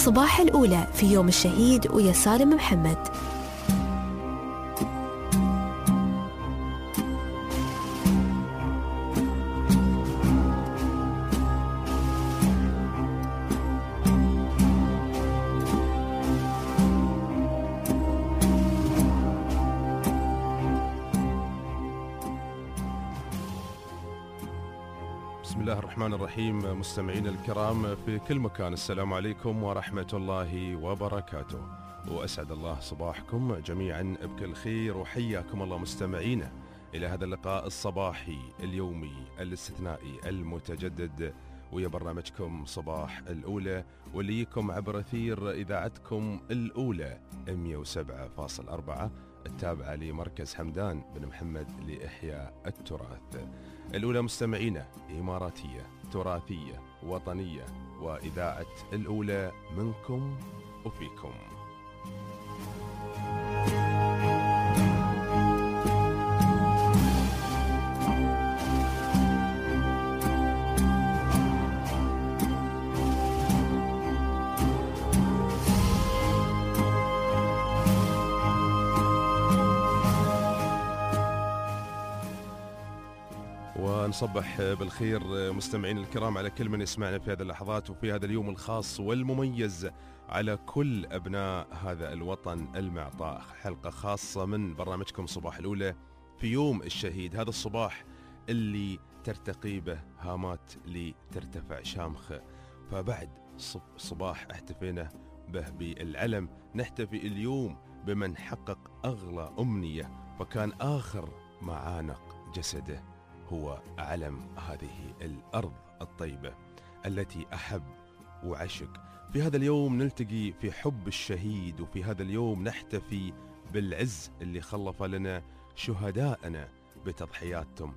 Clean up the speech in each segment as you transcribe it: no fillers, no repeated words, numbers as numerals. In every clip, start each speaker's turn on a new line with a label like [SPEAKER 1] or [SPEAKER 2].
[SPEAKER 1] صباح الأولى في يوم الشهيد ويا سالم محمد.
[SPEAKER 2] بسم الله الرحمن الرحيم. مستمعين الكرام في كل مكان، السلام عليكم ورحمة الله وبركاته، وأسعد الله صباحكم جميعا بكل خير، وحياكم الله مستمعينا إلى هذا اللقاء الصباحي اليومي الاستثنائي المتجدد ويا برنامجكم صباح الأولى، واللي يكم عبر أثير إذاعتكم الأولى 107.4 التابعة لمركز حمدان بن محمد لإحياء التراث. الأولى مستمعينا إماراتية تراثية وطنية، وإذاعة الأولى منكم وفيكم. ونصبح بالخير مستمعين الكرام على كل من يسمعنا في هذه اللحظات وفي هذا اليوم الخاص والمميز، على كل أبناء هذا الوطن المعطاء. حلقة خاصة من برنامجكم صباح الأولى في يوم الشهيد، هذا الصباح اللي ترتقي به هامات لترتفع شامخ. فبعد صباح احتفينا به بالعلم، نحتفي اليوم بمن حقق أغلى أمنية، فكان آخر ما عانق جسده هو علم هذه الأرض الطيبة التي أحب وعشق. في هذا اليوم نلتقي في حب الشهيد، وفي هذا اليوم نحتفي بالعز اللي خلف لنا شهداءنا بتضحياتهم.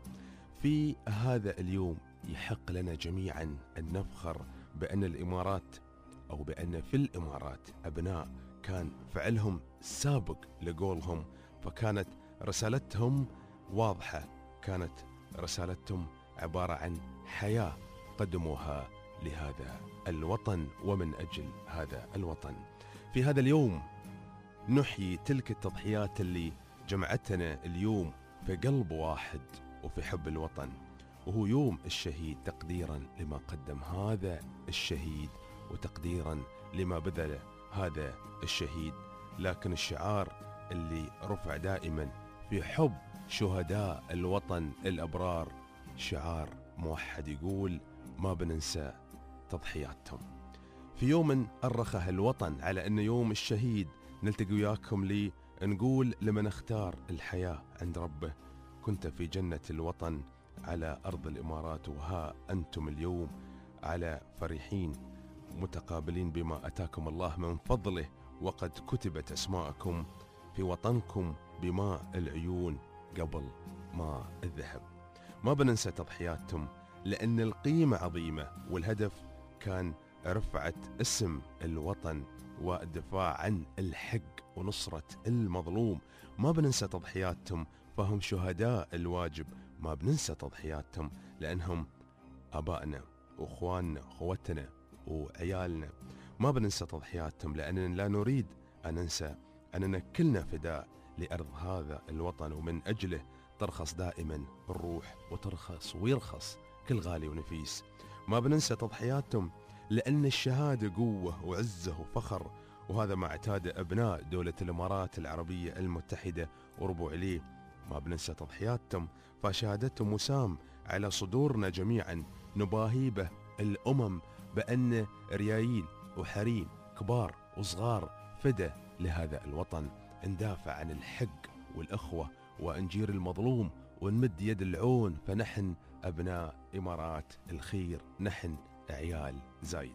[SPEAKER 2] في هذا اليوم يحق لنا جميعا أن نفخر بأن الإمارات، أو بأن في الإمارات أبناء كان فعلهم سابق لقولهم، فكانت رسالتهم واضحة، كانت رسالتهم عبارة عن حياة قدموها لهذا الوطن ومن أجل هذا الوطن. في هذا اليوم نحيي تلك التضحيات اللي جمعتنا اليوم في قلب واحد وفي حب الوطن، وهو يوم الشهيد، تقديرا لما قدم هذا الشهيد وتقديرا لما بذل هذا الشهيد. لكن الشعار اللي رفع دائما في حب شهداء الوطن الأبرار شعار موحد يقول ما بننسى تضحياتهم. في يوم أرخه الوطن على أن يوم الشهيد نلتقي وياكم لي نقول لمن اختار الحياة عند ربه كنت في جنة الوطن على أرض الإمارات، وها أنتم اليوم على فرحين متقابلين بما أتاكم الله من فضله، وقد كتبت أسماءكم في وطنكم بماء العيون قبل ما الذهب. ما بننسى تضحياتهم لأن القيمة عظيمة، والهدف كان رفعة اسم الوطن والدفاع عن الحق ونصرة المظلوم. ما بننسى تضحياتهم فهم شهداء الواجب. ما بننسى تضحياتهم لأنهم آبائنا وأخواننا أخوتنا وعيالنا. ما بننسى تضحياتهم لأننا لا نريد أن ننسى أننا كلنا فداء لأرض هذا الوطن، ومن أجله ترخص دائما الروح وترخص ويرخص كل غالي ونفيس. ما بننسى تضحياتهم لأن الشهادة قوة وعزة وفخر، وهذا ما اعتاد أبناء دولة الإمارات العربية المتحدة وربوا عليه. ما بننسى تضحياتهم فشهادتهم وسام على صدورنا جميعا، نباهي به الأمم بأن ريايل وحريم كبار وصغار فدى لهذا الوطن، ندافع عن الحق والأخوة ونجير المظلوم ونمد يد العون، فنحن أبناء إمارات الخير، نحن عيال زايد.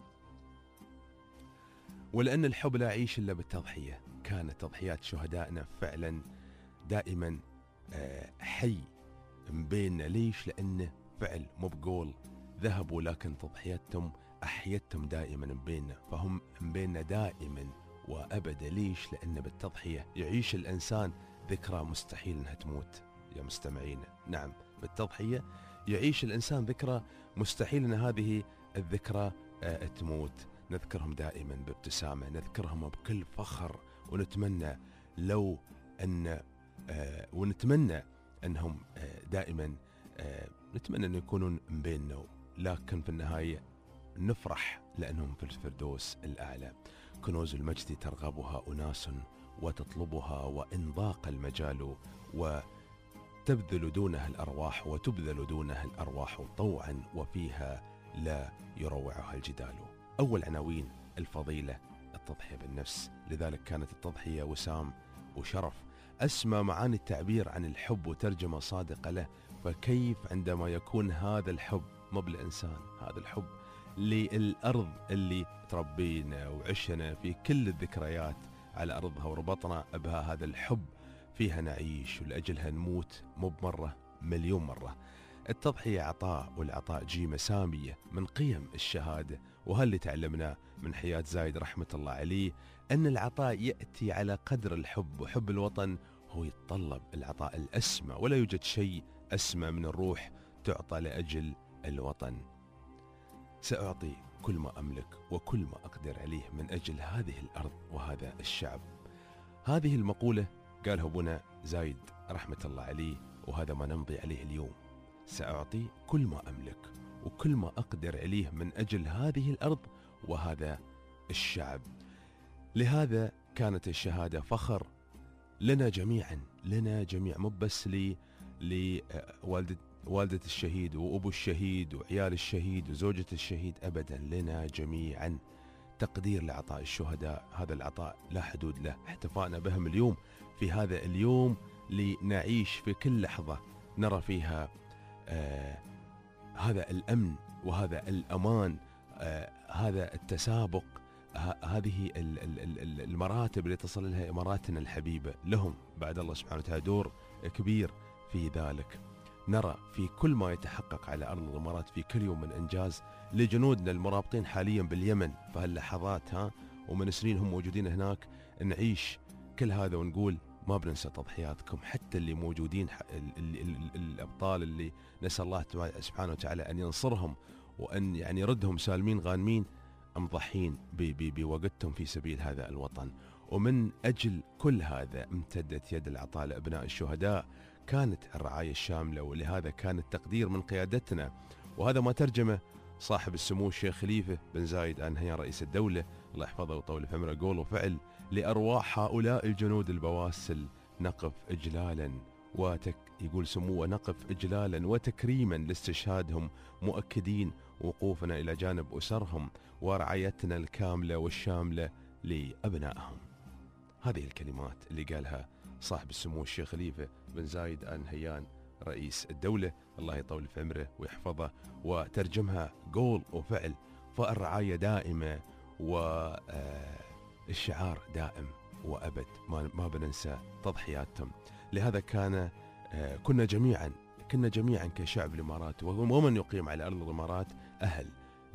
[SPEAKER 2] ولأن الحب لا يعيش إلا بالتضحية، كانت تضحيات شهدائنا فعلا دائما حي مبيننا. ليش؟ لأنه فعل مو بقول ذهبوا، لكن تضحياتهم أحيتهم دائما مبيننا، فهم مبيننا دائما وأبدا. ليش؟ لأن بالتضحية يعيش الإنسان ذكرى مستحيل أنها تموت يا مستمعين. نعم، بالتضحية يعيش الإنسان ذكرى مستحيل أن هذه الذكرى تموت. نذكرهم دائما بابتسامة، نذكرهم بكل فخر، ونتمنى لو أن ونتمنى أنهم دائما نتمنى أن يكونون من بيننا، لكن في النهاية نفرح لأنهم في الفردوس الأعلى. كنوز المجد ترغبها أناس وتطلبها، وإن ضاق المجال وتبذل دونها الأرواح، وتبذل دونها الأرواح طوعا، وفيها لا يروعها الجدال. أول عناوين الفضيلة التضحية بالنفس، لذلك كانت التضحية وسام وشرف، أسمى معاني التعبير عن الحب وترجمة صادقة له. فكيف عندما يكون هذا الحب مو بالإنسان، هذا الحب للأرض اللي تربينا وعشنا في كل الذكريات على أرضها وربطنا بها، هذا الحب فيها نعيش ولأجلها نموت، مو بمرة، مليون مرة. التضحية عطاء، والعطاء جيمة سامية من قيم الشهادة، وهاللي تعلمناه من حياة زايد رحمة الله عليه، أن العطاء يأتي على قدر الحب، وحب الوطن هو يتطلب العطاء الأسمى، ولا يوجد شيء أسمى من الروح تعطى لأجل الوطن. سأعطي كل ما أملك وكل ما أقدر عليه من أجل هذه الأرض وهذا الشعب. هذه المقولة قالها أبونا زايد رحمة الله عليه، وهذا ما نمضي عليه اليوم. سأعطي كل ما أملك وكل ما أقدر عليه من أجل هذه الأرض وهذا الشعب. لهذا كانت الشهادة فخر لنا جميعا، لنا جميع، مو بس والدة الشهيد وأبو الشهيد وعيال الشهيد وزوجة الشهيد، أبدا لنا جميعا. تقدير لعطاء الشهداء، هذا العطاء لا حدود له. احتفاءنا بهم اليوم في هذا اليوم لنعيش في كل لحظة نرى فيها هذا الأمن وهذا الأمان، هذا التسابق، هذه المراتب اللي تصل لها إماراتنا الحبيبة. لهم بعد الله سبحانه وتعالى دور كبير في ذلك. نرى في كل ما يتحقق على أرض الإمارات في كل يوم من إنجاز لجنودنا المرابطين حاليا باليمن في هاللحظات، ومن سنين هم موجودين هناك. نعيش كل هذا ونقول ما بننسى تضحياتكم، حتى اللي موجودين الأبطال اللي نسأل الله سبحانه وتعالى أن ينصرهم وأن يعني يردهم سالمين غانمين، مضحين بوقتهم في سبيل هذا الوطن. ومن أجل كل هذا امتدت يد العطاء لأبناء الشهداء، كانت الرعاية الشاملة، ولهذا كان التقدير من قيادتنا. وهذا ما ترجمه صاحب السمو الشيخ خليفة بن زايد آل نهيان رئيس الدولة الله يحفظه ويطول في عمره، قول وفعل لأرواح هؤلاء الجنود البواسل نقف إجلالا يقول سموه نقف إجلالا وتكريما لاستشهادهم، مؤكدين وقوفنا إلى جانب أسرهم ورعايتنا الكاملة والشاملة لأبنائهم. هذه الكلمات اللي قالها صاحب السمو الشيخ خليفة بن زايد آل نهيان رئيس الدولة الله يطول في عمره ويحفظه، وترجمها قول وفعل. فالرعاية دائمة والشعار دائم وأبد، ما بننسى تضحياتهم. لهذا كنا جميعا كشعب الإمارات ومن يقيم على أرض الإمارات أهل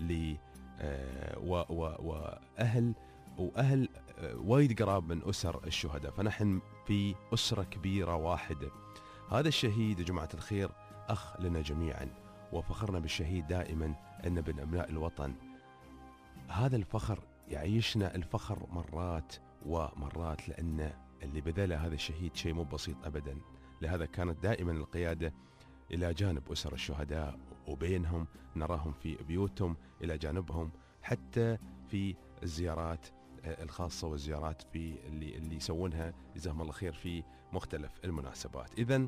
[SPEAKER 2] وأهل وايد قراب من أسر الشهداء، فنحن في أسرة كبيرة واحدة. هذا الشهيد يا جماعة الخير أخ لنا جميعا، وفخرنا بالشهيد دائما أن من أبناء الوطن. هذا الفخر يعيشنا الفخر مرات ومرات، لأن اللي بذل هذا الشهيد شيء مو بسيط أبدا. لهذا كانت دائما القيادة إلى جانب أسر الشهداء، وبينهم نراهم في بيوتهم إلى جانبهم، حتى في الزيارات الخاصة والزيارات في اللي يسوونها جزاهم الله خير في مختلف المناسبات. إذن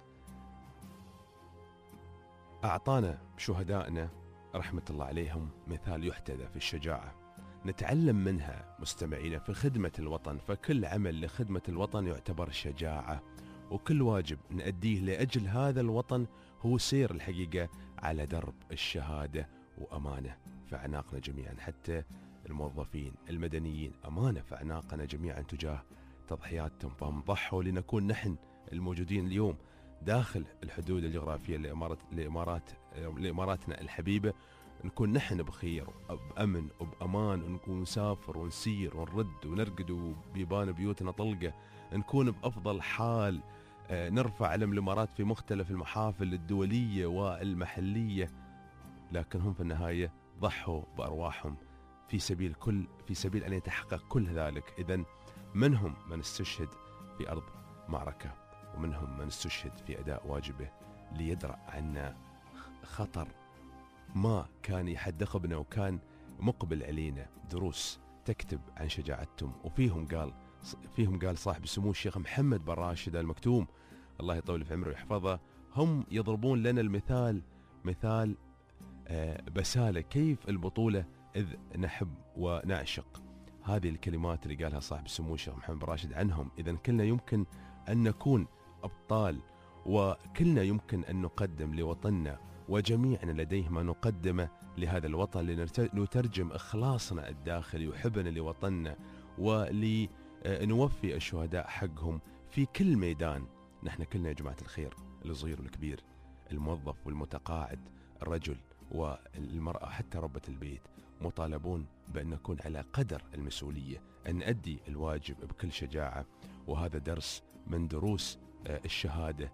[SPEAKER 2] أعطانا شهدائنا رحمة الله عليهم مثال يحتذى في الشجاعة، نتعلم منها مستمعينا في خدمة الوطن. فكل عمل لخدمة الوطن يعتبر شجاعة، وكل واجب نأديه لأجل هذا الوطن هو سير الحقيقة على درب الشهادة وأمانة في أعناقنا جميعا. حتى الموظفين المدنيين أمانة في أعناقنا جميعا تجاه تضحياتهم، فهم ضحوا لنكون نحن الموجودين اليوم داخل الحدود الجغرافية لإماراتنا الحبيبة، نكون نحن بخير وبأمن وبأمان، ونكون نسافر ونسير ونرد ونرقد وبيبان بيوتنا طلقة، نكون بأفضل حال، نرفع علم الإمارات في مختلف المحافل الدولية والمحلية. لكن هم في النهاية ضحوا بأرواحهم في سبيل أن يتحقق كل ذلك. إذن منهم من استشهد في أرض معركة، ومنهم من استشهد في أداء واجبه ليدرأ عنا خطر ما كان يحدقبنا وكان مقبل علينا. دروس تكتب عن شجاعتهم. وفيهم قال صاحب السمو الشيخ محمد بن راشد آل مكتوم الله يطول في عمره ويحفظه، هم يضربون لنا المثال مثال بسالة كيف البطولة إذ نحب ونعشق. هذه الكلمات اللي قالها صاحب السمو الشيخ محمد بن راشد عنهم. إذن كلنا يمكن أن نكون أبطال، وكلنا يمكن أن نقدم لوطننا، وجميعنا لديه ما نقدمه لهذا الوطن لنترجم إخلاصنا الداخلي وحبنا لوطننا، ولنوفي الشهداء حقهم في كل ميدان. نحن كلنا يا جماعة الخير، الصغير والكبير، الموظف والمتقاعد، الرجل والمرأة، حتى ربة البيت، مطالبون بأن نكون على قدر المسؤولية، أن نؤدي الواجب بكل شجاعة. وهذا درس من دروس الشهادة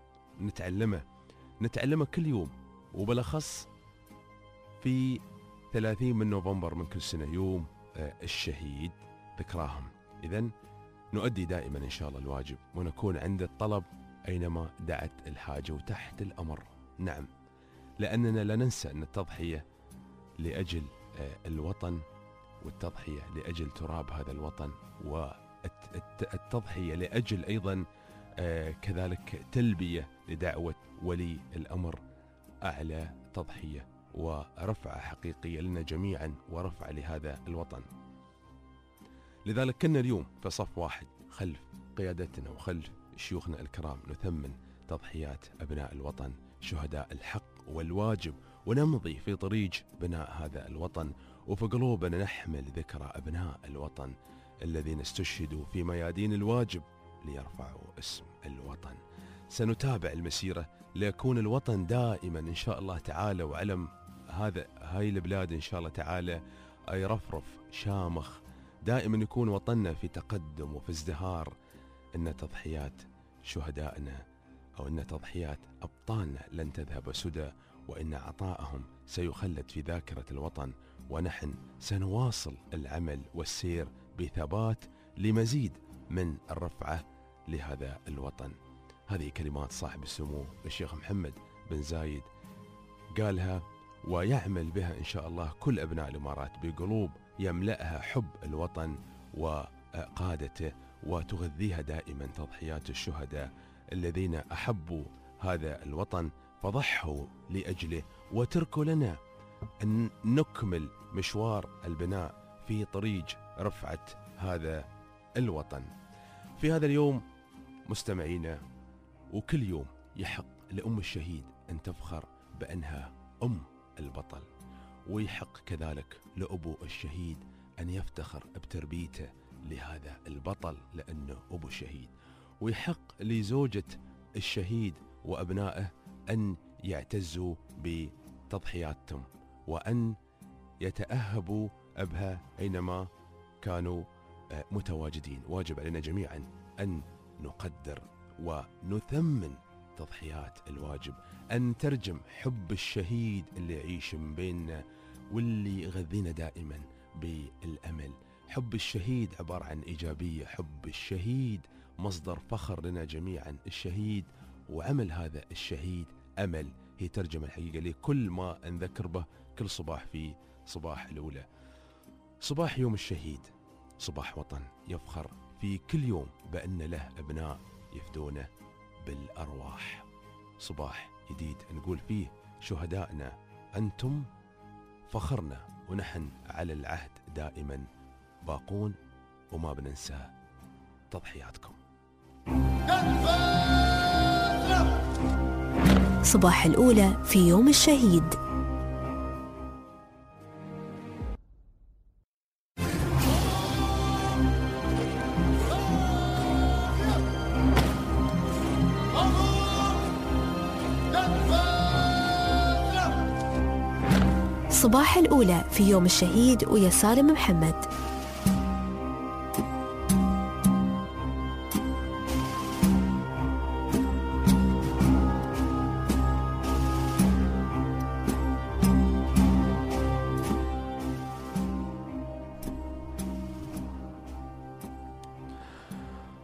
[SPEAKER 2] نتعلمه كل يوم، وبالأخص في 30 من نوفمبر من كل سنة، يوم الشهيد ذكراهم. إذن نؤدي دائما إن شاء الله الواجب، ونكون عند الطلب أينما دعت الحاجة وتحت الأمر. نعم، لأننا لا ننسى أن التضحية لأجل الوطن، والتضحية لأجل تراب هذا الوطن، والتضحية لأجل أيضا كذلك تلبية لدعوة ولي الأمر، أعلى تضحية ورفعة حقيقية لنا جميعا، ورفعة لهذا الوطن. لذلك كنا اليوم في صف واحد خلف قيادتنا وخلف شيوخنا الكرام، نثمن تضحيات أبناء الوطن شهداء الحق والواجب، ونمضي في طريق بناء هذا الوطن. وفي قلوبنا نحمل ذكرى أبناء الوطن الذين استشهدوا في ميادين الواجب ليرفعوا اسم الوطن. سنتابع المسيرة ليكون الوطن دائما إن شاء الله تعالى، وعلم هاي البلاد إن شاء الله تعالى يرفرف شامخ، دائما يكون وطننا في تقدم وفي ازدهار. إن تضحيات شهدائنا أو إن تضحيات أبطالنا لن تذهب سدى، وإن عطائهم سيخلد في ذاكرة الوطن. ونحن سنواصل العمل والسير بثبات لمزيد من الرفعة لهذا الوطن. هذه كلمات صاحب السمو الشيخ محمد بن زايد قالها، ويعمل بها إن شاء الله كل أبناء الإمارات بقلوب يملأها حب الوطن وقادته، وتغذيها دائما تضحيات الشهداء الذين أحبوا هذا الوطن فضحوا لأجله، وتركوا لنا أن نكمل مشوار البناء في طريق رفعة هذا الوطن. في هذا اليوم مستمعينا، وكل يوم يحق لأم الشهيد أن تفخر بأنها أم البطل، ويحق كذلك لأبو الشهيد أن يفتخر بتربيته لهذا البطل لأنه أبو الشهيد، ويحق لزوجة الشهيد وأبنائه أن يعتزوا بتضحياتهم، وأن يتأهبوا بها أينما كانوا متواجدين. واجب علينا جميعا أن نقدر ونثمن تضحيات الواجب، أن ترجم حب الشهيد اللي يعيش من بيننا واللي يغذينا دائما بالأمل. حب الشهيد عبارة عن إيجابية، حب الشهيد مصدر فخر لنا جميعا. الشهيد وعمل هذا الشهيد أمل، هي ترجمة الحقيقة لكل ما نذكر به كل صباح في صباح الأولى. صباح يوم الشهيد صباح وطن يفخر في كل يوم بأن له أبناء يفدونه بالأرواح. صباح جديد نقول فيه شهدائنا أنتم فخرنا، ونحن على العهد دائما باقون وما بننسى تضحياتكم.
[SPEAKER 1] صباح الأولى في يوم الشهيد. صباح الأولى في يوم الشهيد ويا سالم محمد.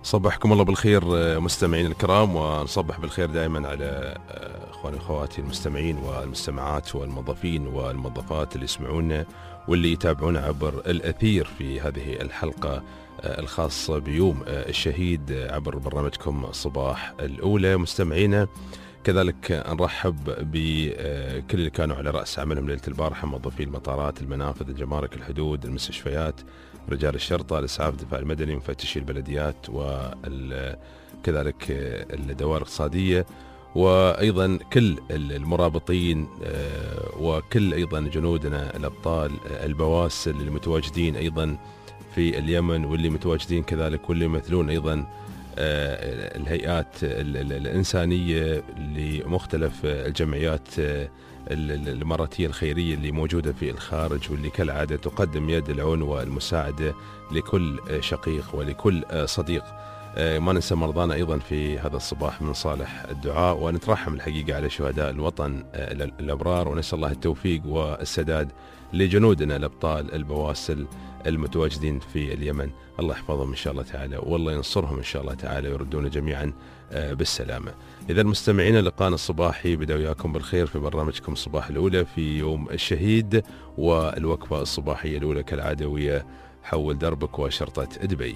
[SPEAKER 2] صبحكم الله بالخير مستمعين الكرام، ونصبح بالخير دائما على اخواني واخواتي المستمعين والمستمعات والموظفين والموظفات اللي يسمعونا واللي يتابعونا عبر الأثير في هذه الحلقة الخاصة بيوم الشهيد عبر برنامجكم صباح الأولى. مستمعينا كذلك نرحب بكل اللي كانوا على رأس عملهم ليلة البارحة، موظفي المطارات، المنافذ، الجمارك، الحدود، المستشفيات، رجال الشرطة، الإسعاف، الدفاع المدني، مفتشي البلديات، وكذلك الدوائر الاقتصادية، وأيضا كل المرابطين وكل أيضا جنودنا الأبطال البواسل اللي متواجدين أيضا في اليمن، واللي متواجدين كذلك واللي يمثلون أيضا الهيئات الإنسانية لمختلف الجمعيات الإماراتية الخيرية اللي موجودة في الخارج، واللي كالعادة تقدم يد العون والمساعدة لكل شقيق ولكل صديق. ما ننسى مرضانا أيضا في هذا الصباح من صالح الدعاء، ونترحم الحقيقة على شهداء الوطن الأبرار، ونسأل الله التوفيق والسداد لجنودنا الأبطال البواسل المتواجدين في اليمن. الله يحفظهم إن شاء الله تعالى، والله ينصرهم إن شاء الله تعالى، ويردون جميعا بالسلامة. إذا المستمعين، لقانا الصباحي بدأ وياكم بالخير في برنامجكم صباح الأولى في يوم الشهيد، والوقفة الصباحية الأولى كالعادة ويا حول دربك وشرطة دبي.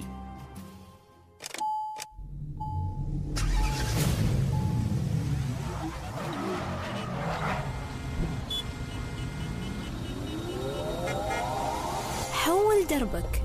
[SPEAKER 1] حول دربك.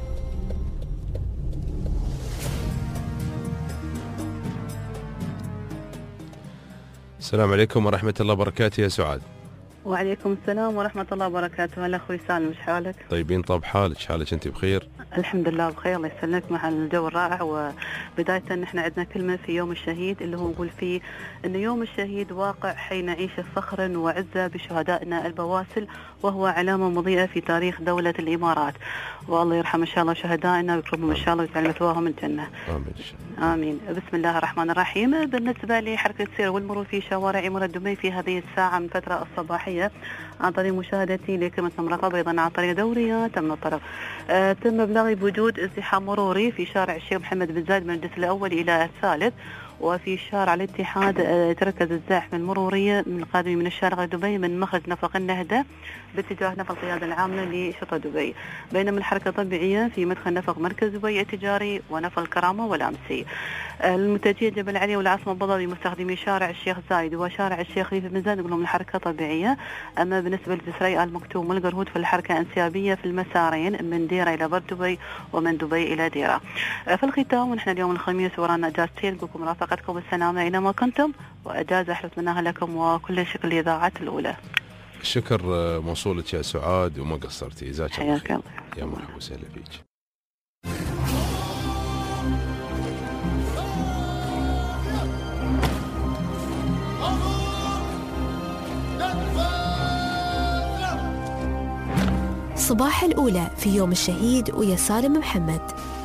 [SPEAKER 2] السلام عليكم ورحمة الله وبركاته يا سعاد.
[SPEAKER 3] وعليكم السلام ورحمة الله وبركاته. هلا أخوي سالم، إيش حالك؟
[SPEAKER 2] طيبين طب حالك أنت بخير؟
[SPEAKER 3] الحمد لله بخير، الله يسلمك مع الجو الرائع. وبداية نحن عندنا كلمة في يوم الشهيد اللي هو نقول فيه أن يوم الشهيد واقع حي نعيشه فخرا وعزة بشهدائنا البواسل، وهو علامة مضيئة في تاريخ دولة الإمارات، والله يرحم إن شاء الله شهدائنا ويكرمهم إن شاء الله ويجعل مثواهم الجنة.
[SPEAKER 2] آمين.
[SPEAKER 3] آمين. بسم الله الرحمن الرحيم. بالنسبة لحركة السير والمرور في شوارع إمارة دبي في هذه الساعة من فترة الصباحية، عن طريق مشاهدتي لكلمة مراقبة أيضا عن طريق دوريات من الطرف، تم إبلاغي بوجود ازدحام مروري في شارع الشيخ محمد بن زايد من الجسر الأول إلى الثالث، وفي شارع الاتحاد تركز الزحمة المرورية من القادم من الشارع دبي من مخرج نفق النهدة باتجاه نفق القيادة العامة لشرطة دبي، بينما الحركة طبيعية في مدخل نفق مركز دبي التجاري ونفق الكرامة والأمسي. المتجهين جبل علي والعاصمة أبو ظبي مستخدمي شارع الشيخ زايد وشارع الشيخ خليفة بن زايد يقولون الحركة طبيعية. أما بالنسبة لجسري آل مكتوم والقرهود فالحركة انسيابية في المسارين من ديرة إلى بر دبي ومن دبي إلى ديرة. في الختام ونحن اليوم الخميس ورانا أجازتين، نقولكم مرافقتكم بالسلامة أينما كنتم، وأجازة أحلى أتمناها لكم وكل شكر لإذاعة الأولى.
[SPEAKER 2] الشكر موصولك يا سعاد وما قصرتي، جزاك الله خير. يا مرحبا وسهلا فيك.
[SPEAKER 1] صباح الأولى في يوم الشهيد ويا سالم محمد.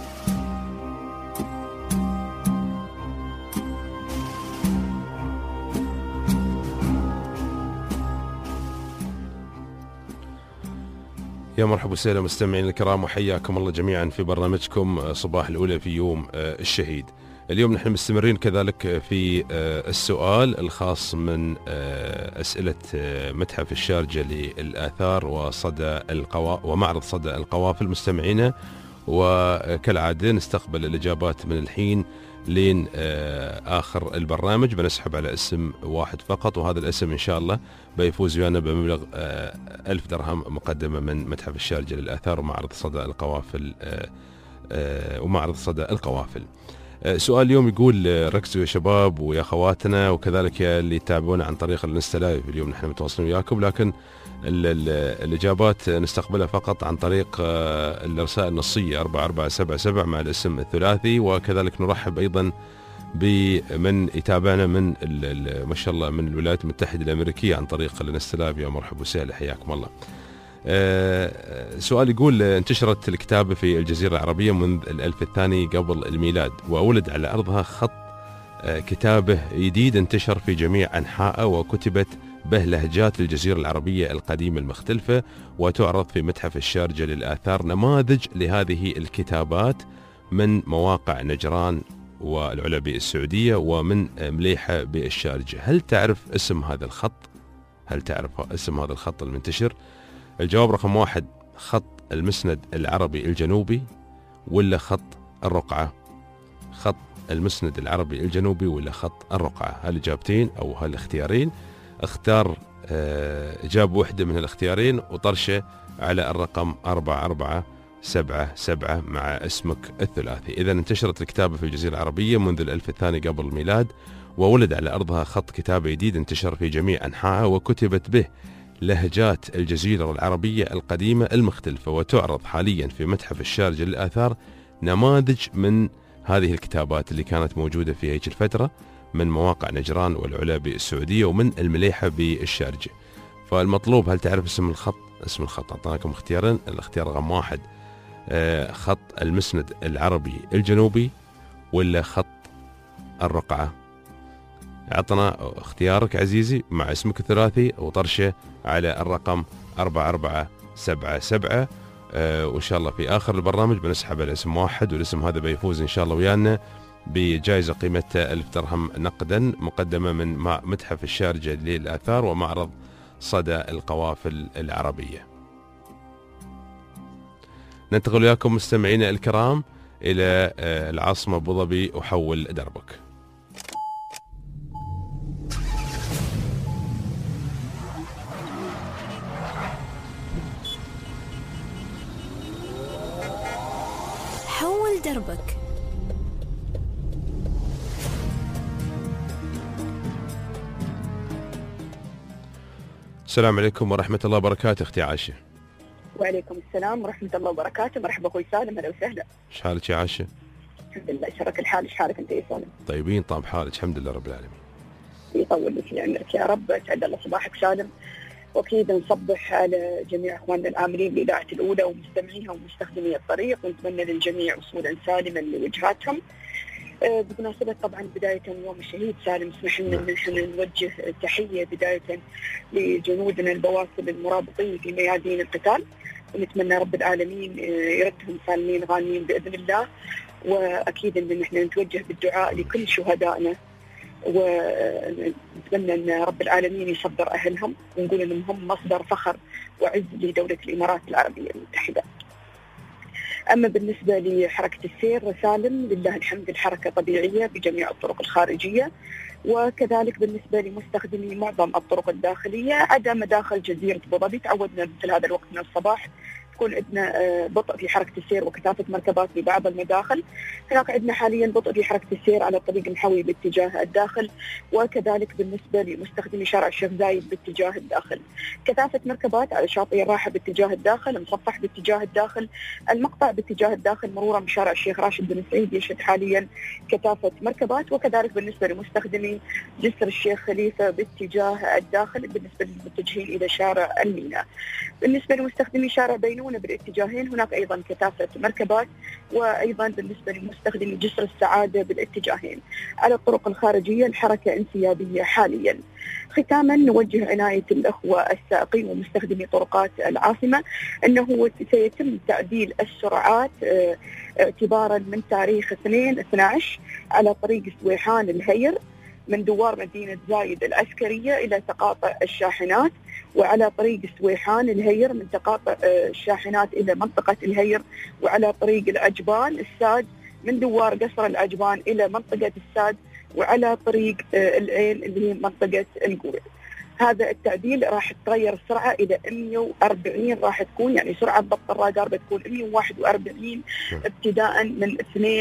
[SPEAKER 2] يا مرحبا وسهلا مستمعين الكرام، وحياكم الله جميعا في برنامجكم صباح الأولى في يوم الشهيد. اليوم نحن مستمرين كذلك في السؤال الخاص من أسئلة متحف الشارجة للآثار ومعرض صدى القوافل مستمعينا، وكالعادة نستقبل الإجابات من الحين لين آخر البرنامج. بنسحب على اسم واحد فقط، وهذا الاسم إن شاء الله بيفوز ويانا بمبلغ 1000 درهم مقدمة من متحف الشارجة للآثار ومعرض صدى القوافل. سؤال اليوم يقول: ركزوا يا شباب ويا أخواتنا وكذلك يا اللي يتابعونا عن طريق الانستا لايف. اليوم نحن متواصلين وياكم، لكن الإجابات نستقبلها فقط عن طريق الرسائل النصية 4477 مع الاسم الثلاثي، وكذلك نرحب أيضا بمن يتابعنا من ما شاء الله من الولايات المتحدة الأمريكية عن طريق الانستا لايف. يا مرحبا وسهلا، حياكم الله. سؤال يقول: انتشرت الكتابة في الجزيرة العربية منذ الألف الثاني قبل الميلاد، وأولد على أرضها خط كتابة جديد انتشر في جميع أنحائه، وكتبت به لهجات الجزيرة العربية القديمة المختلفة، وتعرض في متحف الشارجة للآثار نماذج لهذه الكتابات من مواقع نجران والعلا بالسعودية ومن مليحة بالشارجة. هل تعرف اسم هذا الخط؟ هل تعرف اسم هذا الخط المنتشر؟ الجواب رقم 1 خط المسند العربي الجنوبي ولا خط الرقعة؟ خط المسند العربي الجنوبي ولا خط الرقعة؟ هالإجابتين أو هالاختيارين، اختار إجابة واحدة من هالاختيارين وطرشه على الرقم 4477 مع اسمك الثلاثي. إذا انتشرت الكتابة في الجزيرة العربية منذ الألف الثاني قبل الميلاد، وولد على أرضها خط كتابة جديد انتشر في جميع أنحائها، وكتبت به لهجات الجزيرة العربية القديمة المختلفة، وتعرض حاليا في متحف الشارجة للآثار نماذج من هذه الكتابات اللي كانت موجودة في هيك الفترة من مواقع نجران والعلا بالسعودية ومن المليحة بالشارجة. فالمطلوب، هل تعرف اسم الخط؟ اسم الخط أعطاناكم اختيارين، الاختيار رقم 1 خط المسند العربي الجنوبي ولا خط الرقعة؟ أعطنا اختيارك عزيزي مع اسمك الثلاثي وطرشه على الرقم 4477. وإن شاء الله في آخر البرنامج بنسحب على اسم واحد، والاسم هذا بيفوز إن شاء الله ويانا بجائزة قيمتها 1000 درهم نقدا مقدمة من متحف الشارجة للآثار ومعرض صدى القوافل العربية. ننتقل وياكم مستمعينا الكرام إلى العاصمة أبو ظبي وحول دربك.
[SPEAKER 1] حول دربك.
[SPEAKER 2] السلام عليكم ورحمة الله وبركاته اختي عاشة.
[SPEAKER 4] وعليكم السلام ورحمة الله وبركاته. مرحبا أخوي سالم، هلا وسهلا.
[SPEAKER 2] ايش حالك يا عاشة؟
[SPEAKER 4] الحمد لله، شرك الحال. ايش حالك أنت يا سالم؟
[SPEAKER 2] طيبين طاب حالك، الحمد لله رب العالمين.
[SPEAKER 4] يطول لك عمرك يا رب، اسعد الله صباحك سالم. واكيد نصبح على جميع اخواننا العاملين بالاذاعه الاولى ومستمعيها ومستخدمي الطريق، ونتمنى للجميع وصولا سالما لوجهاتهم. بمناسبة طبعا بداية يوم الشهيد سالم، اسمح لنا ان نحن نوجه تحية بداية لجنودنا البواسل المرابطين في ميادين القتال، ونتمنى رب العالمين يردهم سالمين غانمين بإذن الله. وأكيد ان نحن نتوجه بالدعاء لكل شهدائنا، ونتمنى ان رب العالمين يصبر اهلهم، ونقول انهم هم مصدر فخر وعز لدولة الامارات العربية المتحدة. أما بالنسبة لحركة السير سالم، لله الحمد الحركة طبيعية بجميع الطرق الخارجية، وكذلك بالنسبة لمستخدمي معظم الطرق الداخلية عدا مداخل جزيرة أبو ظبي. تعودنا مثل هذا الوقت من الصباح تكون عندنا بطء في حركة السير وكثافة مركبات في بعض المداخل. هناك عندنا حاليا بطء في حركة السير على الطريق الحوي باتجاه الداخل، وكذلك بالنسبة لمستخدمي شارع الشيخ زايد باتجاه الداخل. كثافة مركبات على شاطئ الراحة باتجاه الداخل، مصفح باتجاه الداخل، المقطع باتجاه الداخل مرورا بشارع الشيخ راشد بن سعيد يشهد حاليا كثافة مركبات. وكذلك بالنسبة لمستخدمي جسر الشيخ خليفة باتجاه الداخل بالنسبة للمتجهين إلى شارع الميناء. بالنسبة لمستخدمي شارع بينونة بالاتجاهين هناك أيضا كثافة مركبات، وأيضا بالنسبة لمستخدمي جسر السعادة بالاتجاهين. على الطرق الخارجية الحركة انسيابية حاليا. ختاما نوجه عناية الأخوة السائقين ومستخدمي طرقات العاصمة أنه سيتم تعديل السرعات اعتبارا من تاريخ 2/12 على طريق سويحان الهير من دوار مدينة زايد العسكرية إلى تقاطع الشاحنات، وعلى طريق سويحان الهير من تقاطع الشاحنات إلى منطقة الهير، وعلى طريق العجبان الساد من دوار قصر العجبان إلى منطقة الساد، وعلى طريق العين اللي هي منطقة القويل. هذا التعديل راح تتغير السرعة إلى 140، راح تكون يعني سرعة ضبط الرادار بتكون 141 ابتداء من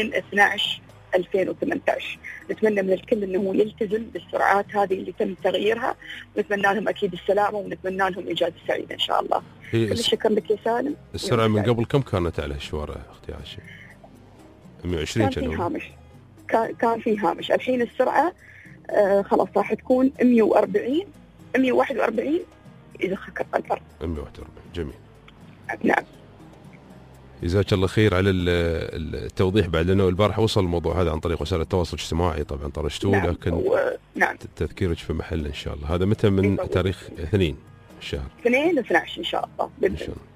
[SPEAKER 4] 2/12/2018. نتمنى من الكل أنه يلتزم بالسرعات هذه اللي تم تغييرها، ونتمنى لهم أكيد السلامة، ونتمنى لهم إجازة سعيدة إن شاء الله. كل الشكر لك يا سالم.
[SPEAKER 2] السرعة من قبل كم كانت على الشوارع أختي عاشة؟ 120
[SPEAKER 4] كان في هامش، كان في هامش. الحين السرعة خلاص راح تكون 140 141 إذا خكر الفرق.
[SPEAKER 2] 141 جميل.
[SPEAKER 4] نعم.
[SPEAKER 2] جزاك الله خير على التوضيح بعد، لأنه البارحة وصل الموضوع هذا عن طريق وسائل التواصل الاجتماعي طبعا طرشتوه.
[SPEAKER 4] نعم.
[SPEAKER 2] لكن
[SPEAKER 4] نعم.
[SPEAKER 2] تذكيرك في محل إن شاء الله. هذا متى؟ من تاريخ 2 الشهر
[SPEAKER 4] 2/12 إن شاء الله.
[SPEAKER 2] إن شاء الله.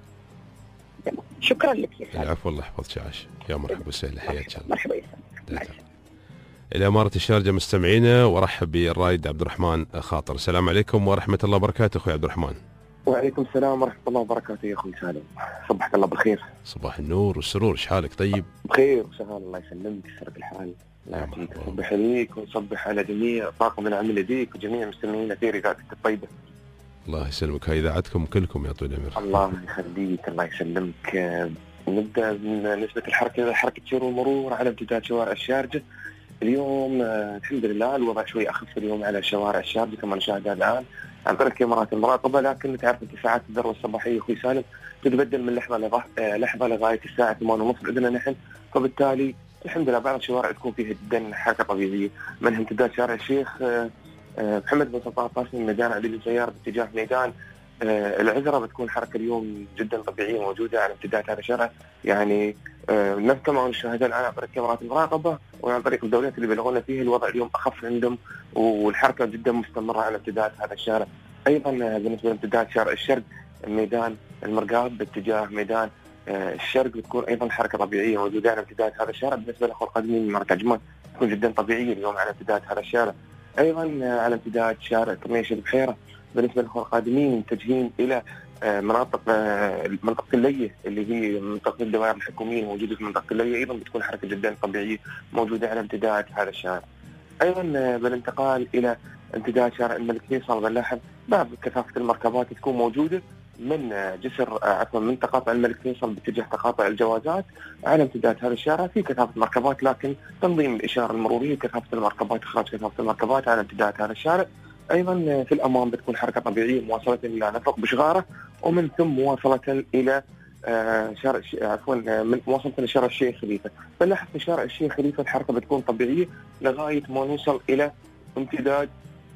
[SPEAKER 4] شكرا لك يا سالم.
[SPEAKER 2] العفو، الله يحفظك يا عاشة. يا مرحبا وسهلا، حياك الله.
[SPEAKER 4] مرحبا يا سالم.
[SPEAKER 2] إلى إمارة الشارجة مستمعينا، وأرحب بالرائد عبد الرحمن خاطر. السلام عليكم ورحمة الله وبركاته أخوي عبد الرحمن.
[SPEAKER 5] وعليكم السلام ورحمة الله وبركاته يا أخوي سالم، صبحك الله بالخير.
[SPEAKER 2] صباح النور والسرور، إيش حالك؟ طيب
[SPEAKER 5] بخير وشغال الله يسلمك، يسرك الحال، الله يعافيك. صبح عليك وصبح على جميع طاقم العمل لديك وجميع مستمعينا في إذاعتك الطيبة.
[SPEAKER 2] الله يسلمك، هاي إذاعتكم كلكم يا طويل العمر.
[SPEAKER 5] الله يخليك الله يسلمك. نبدأ بالنسبة حركة سير والمرور على امتداد شوارع الشارجة. اليوم الحمد لله الوضع شوي أخف اليوم على شوارع الشارجة كما نشاهد الآن عن طريق كاميرات المراقبة، لكن تعرف انت ساعات الذروة الصباحية اخوي سالم تتبدل من لحظة لغاية الساعة 8:30 عندنا نحن، فبالتالي الحمد لله بعض الشوارع تكون فيها جدا حركة طبيعية، منها امتداد شارع الشيخ محمد بن سلطان قاسم ميدان عبد الزيار باتجاه ميدان العزرة، بتكون حركة اليوم جدا طبيعية موجودة على امتداد هذا الشارع. يعني نفس كما نشاهد الآن عن طريق كاميرات المراقبة وعن طريق الدوريات اللي بلغونا فيها، الوضع اليوم أخف عندهم والحركة جدا مستمرة على امتداد هذا الشارع. أيضا بالنسبة لامتداد شارع الشرق ميدان المرقاب باتجاه ميدان الشرق بتكون أيضا حركة طبيعية موجودة على امتداد هذا الشارع. بالنسبة للأخوة القادمين من مركز عجمان تكون جدا طبيعية اليوم على امتداد هذا الشارع. أيضا على امتداد شارع كرنيش البحيرة بالنسبة للأخوة القادمين متجهين إلى منطقة اللية اللي هي منطقة الدوائر الحكومية موجودة في منطقة اللية، أيضا بتكون حركة جدا طبيعية موجودة على امتداد هذا الشارع. أيضا بالانتقال إلى امتداد شارع الملك فيصل بنلاحظ بعض كثافة المركبات تكون موجودة من جسر من تقاطع الملك فيصل باتجاه تقاطع الجوازات على امتداد هذا الشارع في كثافة مركبات، لكن تنظيم الإشارة المرورية كثافة المركبات إخراج كثافة المركبات على امتداد هذا الشارع. أيضا في الأمام بتكون حركة طبيعية مواصلة إلى نفق بشغارة ومن ثم مواصلة إلى من مواصلة لشارع الشيخ خليفة. فنلاحظ في شارع الشيخ خليفة الحركة بتكون طبيعية لغاية ما نوصل إلى امتداد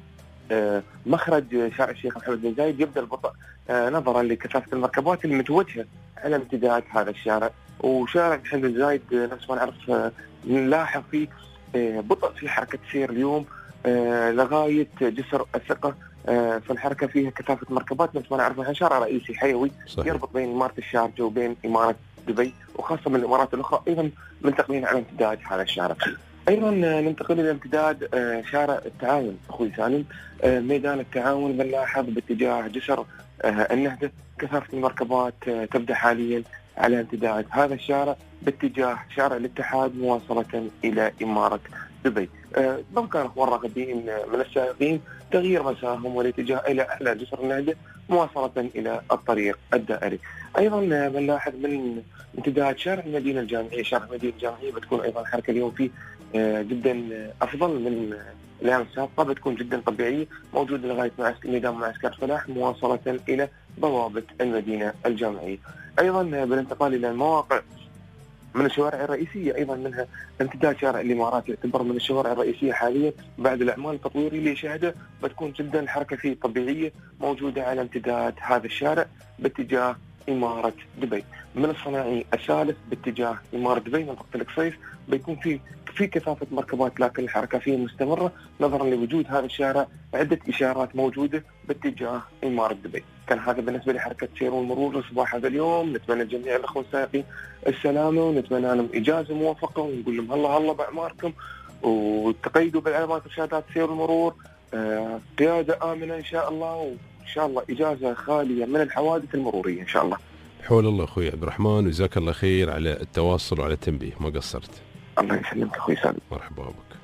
[SPEAKER 5] مخرج شارع الشيخ محمد بن زايد، يبدأ البطء نظرا لكثافة المركبات المتوجهة على امتداد هذا الشارع. وشارع محمد بن زايد نفس ما نعرف نلاحظ فيه بطء في حركة سير اليوم لغاية جسر الثقة، فالحركة فيها كثافة مركبات مثل ما نعرفها شارع رئيسي حيوي صحيح. يربط بين إمارة الشارجة وبين إمارة دبي وخاصة من الإمارات الأخرى، أيضا منتقلين على امتداد هذا الشارع. أيضا ننتقل إلى امتداد شارع التعاون أخوي سالم ميدان التعاون بنلاحظ باتجاه جسر النهدة كثافة المركبات تبدأ حاليا على امتداد هذا الشارع باتجاه شارع الاتحاد مواصلة إلى إمارة دبي. بإمكان أخوان الراغبين من السائقين تغيير مسارهم والاتجاه إلى أعلى جسر النهدة مواصلة إلى الطريق الدائري. أيضا بنلاحظ من امتداد شارع المدينة الجامعية، شارع المدينة الجامعية بتكون أيضا حركة اليوم فيه جدا أفضل من الأيام السابقة، بتكون جدا طبيعية موجودة لغاية ميدان معسكر فلاح مواصلة إلى بوابة المدينة الجامعية. أيضا بالانتقال إلى المواقع من الشوارع الرئيسية، أيضا منها امتداد شارع الإمارات يعتبر من الشوارع الرئيسية حاليا بعد الأعمال التطويرية اللي يشهدها، بتكون جدا حركة فيه طبيعية موجودة على امتداد هذا الشارع باتجاه إمارة دبي. من الصناعي الثالث باتجاه إمارة دبي منطقة القصيف بيكون في كثافة مركبات، لكن الحركة فيه مستمرة نظرا لوجود هذا الشارع عدة إشارات موجودة باتجاه إمارة دبي. كان هذا بالنسبة لحركة سير والمرور لصباح هذا اليوم. نتمنى لجميع الأخوة السائقين السلامة ونتمنى لهم إجازة موفقة ونقول لهم هلا بأعماركم وتقيدوا بالعلامات إرشادات سير والمرور، قيادة آمنة إن شاء الله، وإن شاء الله إجازة خالية من الحوادث المرورية إن شاء الله.
[SPEAKER 2] حول الله أخوي عبد الرحمن وجزاك الله خير على التواصل وعلى التنبيه، ما قصرت.
[SPEAKER 5] الله يسلمك أخوي سالم.
[SPEAKER 2] مرحبا بك.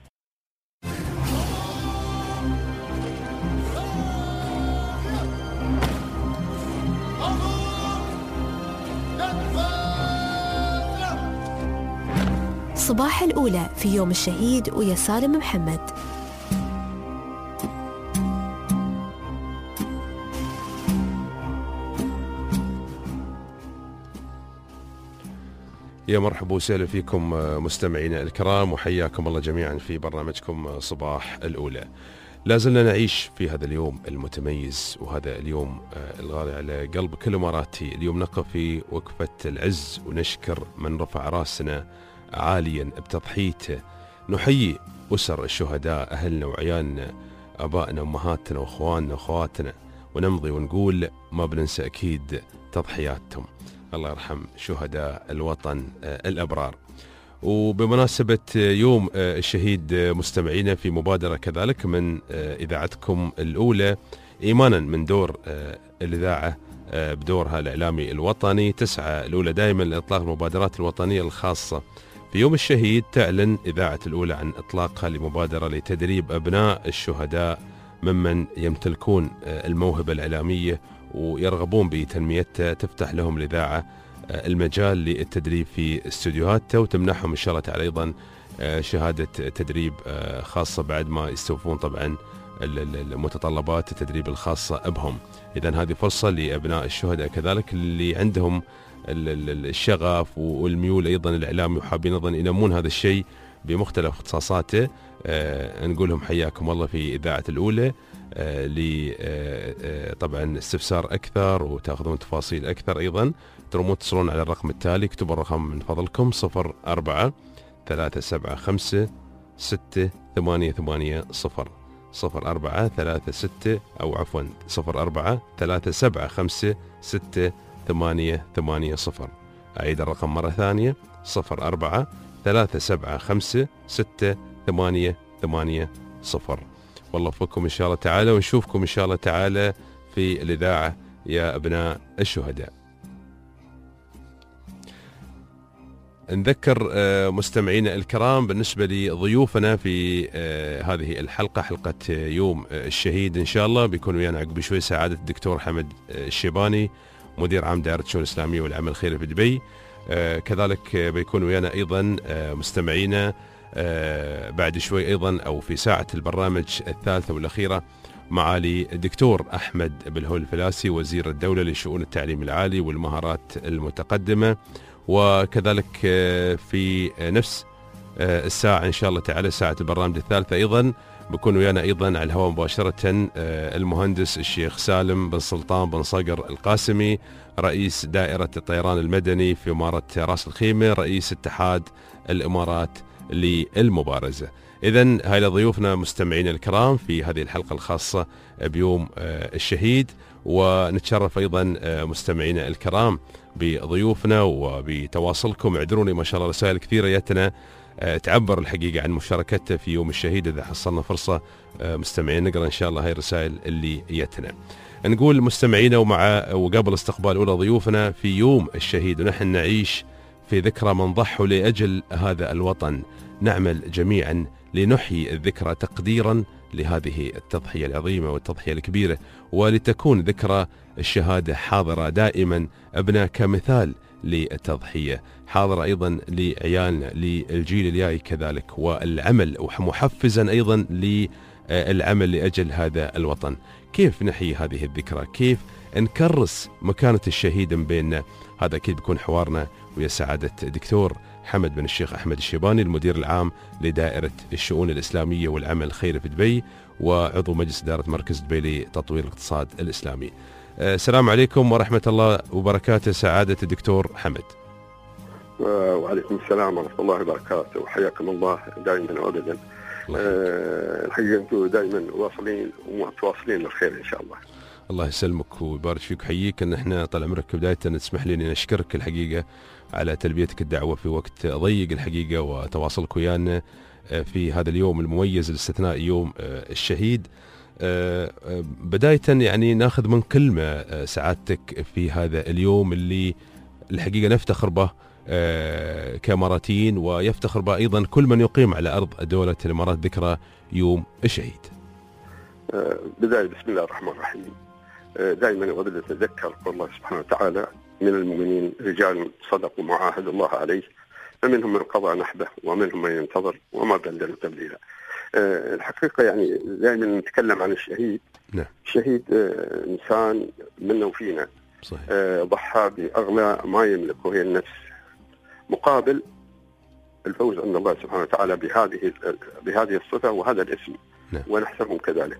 [SPEAKER 1] صباح الأولى في يوم الشهيد ويا سالم محمد.
[SPEAKER 2] يا مرحبا وسهلا فيكم مستمعينا الكرام، وحياكم الله جميعا في برنامجكم صباح الأولى. لازلنا نعيش في هذا اليوم المتميز وهذا اليوم الغالي على قلب كل إماراتي. اليوم نقف في وقفة العز ونشكر من رفع راسنا عاليا بتضحيته. نحيي أسر الشهداء، أهلنا وعيالنا، أبائنا وأمهاتنا وأخواننا وأخواتنا، ونمضي ونقول ما بننسى أكيد تضحياتهم. الله يرحم شهداء الوطن الأبرار. وبمناسبة يوم الشهيد مستمعينا، في مبادرة كذلك من إذاعتكم الأولى إيمانا من دور الإذاعة بدورها الإعلامي الوطني، تسعى الأولى دائما لإطلاق المبادرات الوطنية الخاصة في يوم الشهيد. تعلن إذاعة الأولى عن إطلاقها لمبادرة لتدريب أبناء الشهداء ممن يمتلكون الموهبة الإعلامية ويرغبون بتنميتها. تفتح لهم الإذاعة المجال للتدريب في استوديوهاتها، وتمنحهم إن شاء الله تعالى أيضا شهادة تدريب خاصة بعد ما يستوفون طبعا المتطلبات التدريب الخاصة بهم. إذن هذه فرصة لأبناء الشهداء كذلك اللي عندهم الشغف والميول أيضا الإعلامي وحابين أيضا ينمون هذا الشيء بمختلف اختصاصاته. نقول لهم حياكم الله في إذاعة الأولى. طبعا استفسار أكثر وتأخذون تفاصيل أكثر أيضا ترمون تصلون على الرقم التالي. اكتبوا الرقم من فضلكم 04 375 688 04 36 أو عفوا 04 375 688. أعيد الرقم مرة ثانية 04 375 688. والله وفقكم إن شاء الله تعالى، ونشوفكم إن شاء الله تعالى في الإذاعة يا أبناء الشهداء. نذكر مستمعينا الكرام بالنسبة لضيوفنا في هذه الحلقة، حلقة يوم الشهيد إن شاء الله بيكون ويانا عقب شوي سعادة الدكتور حمد الشيباني مدير عام دائرة الشؤون الإسلامية والعمل الخيري في دبي. كذلك بيكون ويانا أيضا مستمعينا بعد شوي أيضا أو في ساعة البرنامج الثالثة والأخيرة معالي الدكتور أحمد بالهول الفلاسي وزير الدولة لشؤون التعليم العالي والمهارات المتقدمة. وكذلك في نفس الساعة إن شاء الله تعالى ساعة البرنامج الثالثة أيضا بكون ويانا أيضا على الهواء مباشرة المهندس الشيخ سالم بن سلطان بن صقر القاسمي رئيس دائرة الطيران المدني في إمارة راس الخيمة، رئيس اتحاد الإمارات للمبارزة. إذن هاي لضيوفنا مستمعين الكرام في هذه الحلقة الخاصة بيوم الشهيد. ونتشرف أيضا مستمعينا الكرام بضيوفنا وبتواصلكم. اعذروني ما شاء الله رسائل كثيرة ياتنا تعبر الحقيقة عن مشاركتها في يوم الشهيد. إذا حصلنا فرصة مستمعين نقرأ إن شاء الله هاي الرسائل اللي ياتنا. نقول مستمعينا وقبل استقبال أولى ضيوفنا في يوم الشهيد، ونحن نعيش في ذكرى من ضحوا لأجل هذا الوطن. نعمل جميعا لنحيي الذكرى تقديرا لهذه التضحية العظيمة والتضحية الكبيرة، ولتكون ذكرى الشهادة حاضرة دائما أبناء كمثال للتضحية، حاضرة أيضا لعيالنا للجيل الجاي كذلك، والعمل ومحفزا أيضا للعمل لأجل هذا الوطن. كيف نحيي هذه الذكرى؟ كيف نكرس مكانة الشهيد من بيننا؟ هذا أكيد بيكون حوارنا ويا سعادة الدكتور حمد بن الشيخ أحمد الشيباني المدير العام لدائرة الشؤون الإسلامية والعمل الخيري في دبي وعضو مجلس إدارة مركز دبي لتطوير الاقتصاد الإسلامي. السلام عليكم ورحمة الله وبركاته سعادة الدكتور حمد.
[SPEAKER 6] وعليكم السلام ورحمة الله وبركاته وحياكم الله دائما وأبدا. الحقيقة أنتم دائما واصلين ومتواصلين للخير إن شاء الله.
[SPEAKER 2] الله يسلمك ويبارك فيك. حييك ان احنا طال عمرك بداية تسمح لي اني اشكرك الحقيقة على تلبيتك الدعوة في وقت ضيق الحقيقة وتواصلك ويانا في هذا اليوم المميز الاستثنائي يوم الشهيد. بداية يعني ناخذ من كلمة سعادتك في هذا اليوم اللي الحقيقة نفتخر به كاماراتيين ويفتخر به ايضا كل من يقيم على ارض دولة الامارات ذكرى يوم الشهيد.
[SPEAKER 6] بداية بسم الله الرحمن الرحيم. دائما وابدا اتذكر الله سبحانه وتعالى من المؤمنين رجال صدقوا ما عاهدوا الله عليه فمنهم من قضى نحبه ومنهم من ينتظر وما بدلوا تبديلا. الحقيقة يعني دائما نتكلم عن الشهيد.
[SPEAKER 2] نعم.
[SPEAKER 6] الشهيد إنسان منا وفينا.
[SPEAKER 2] صحيح.
[SPEAKER 6] ضحى بأغلى ما يملك وهي النفس مقابل الفوز عند الله سبحانه وتعالى بهذه الصفة وهذا الاسم.
[SPEAKER 2] نعم.
[SPEAKER 6] ونحسبهم كذلك.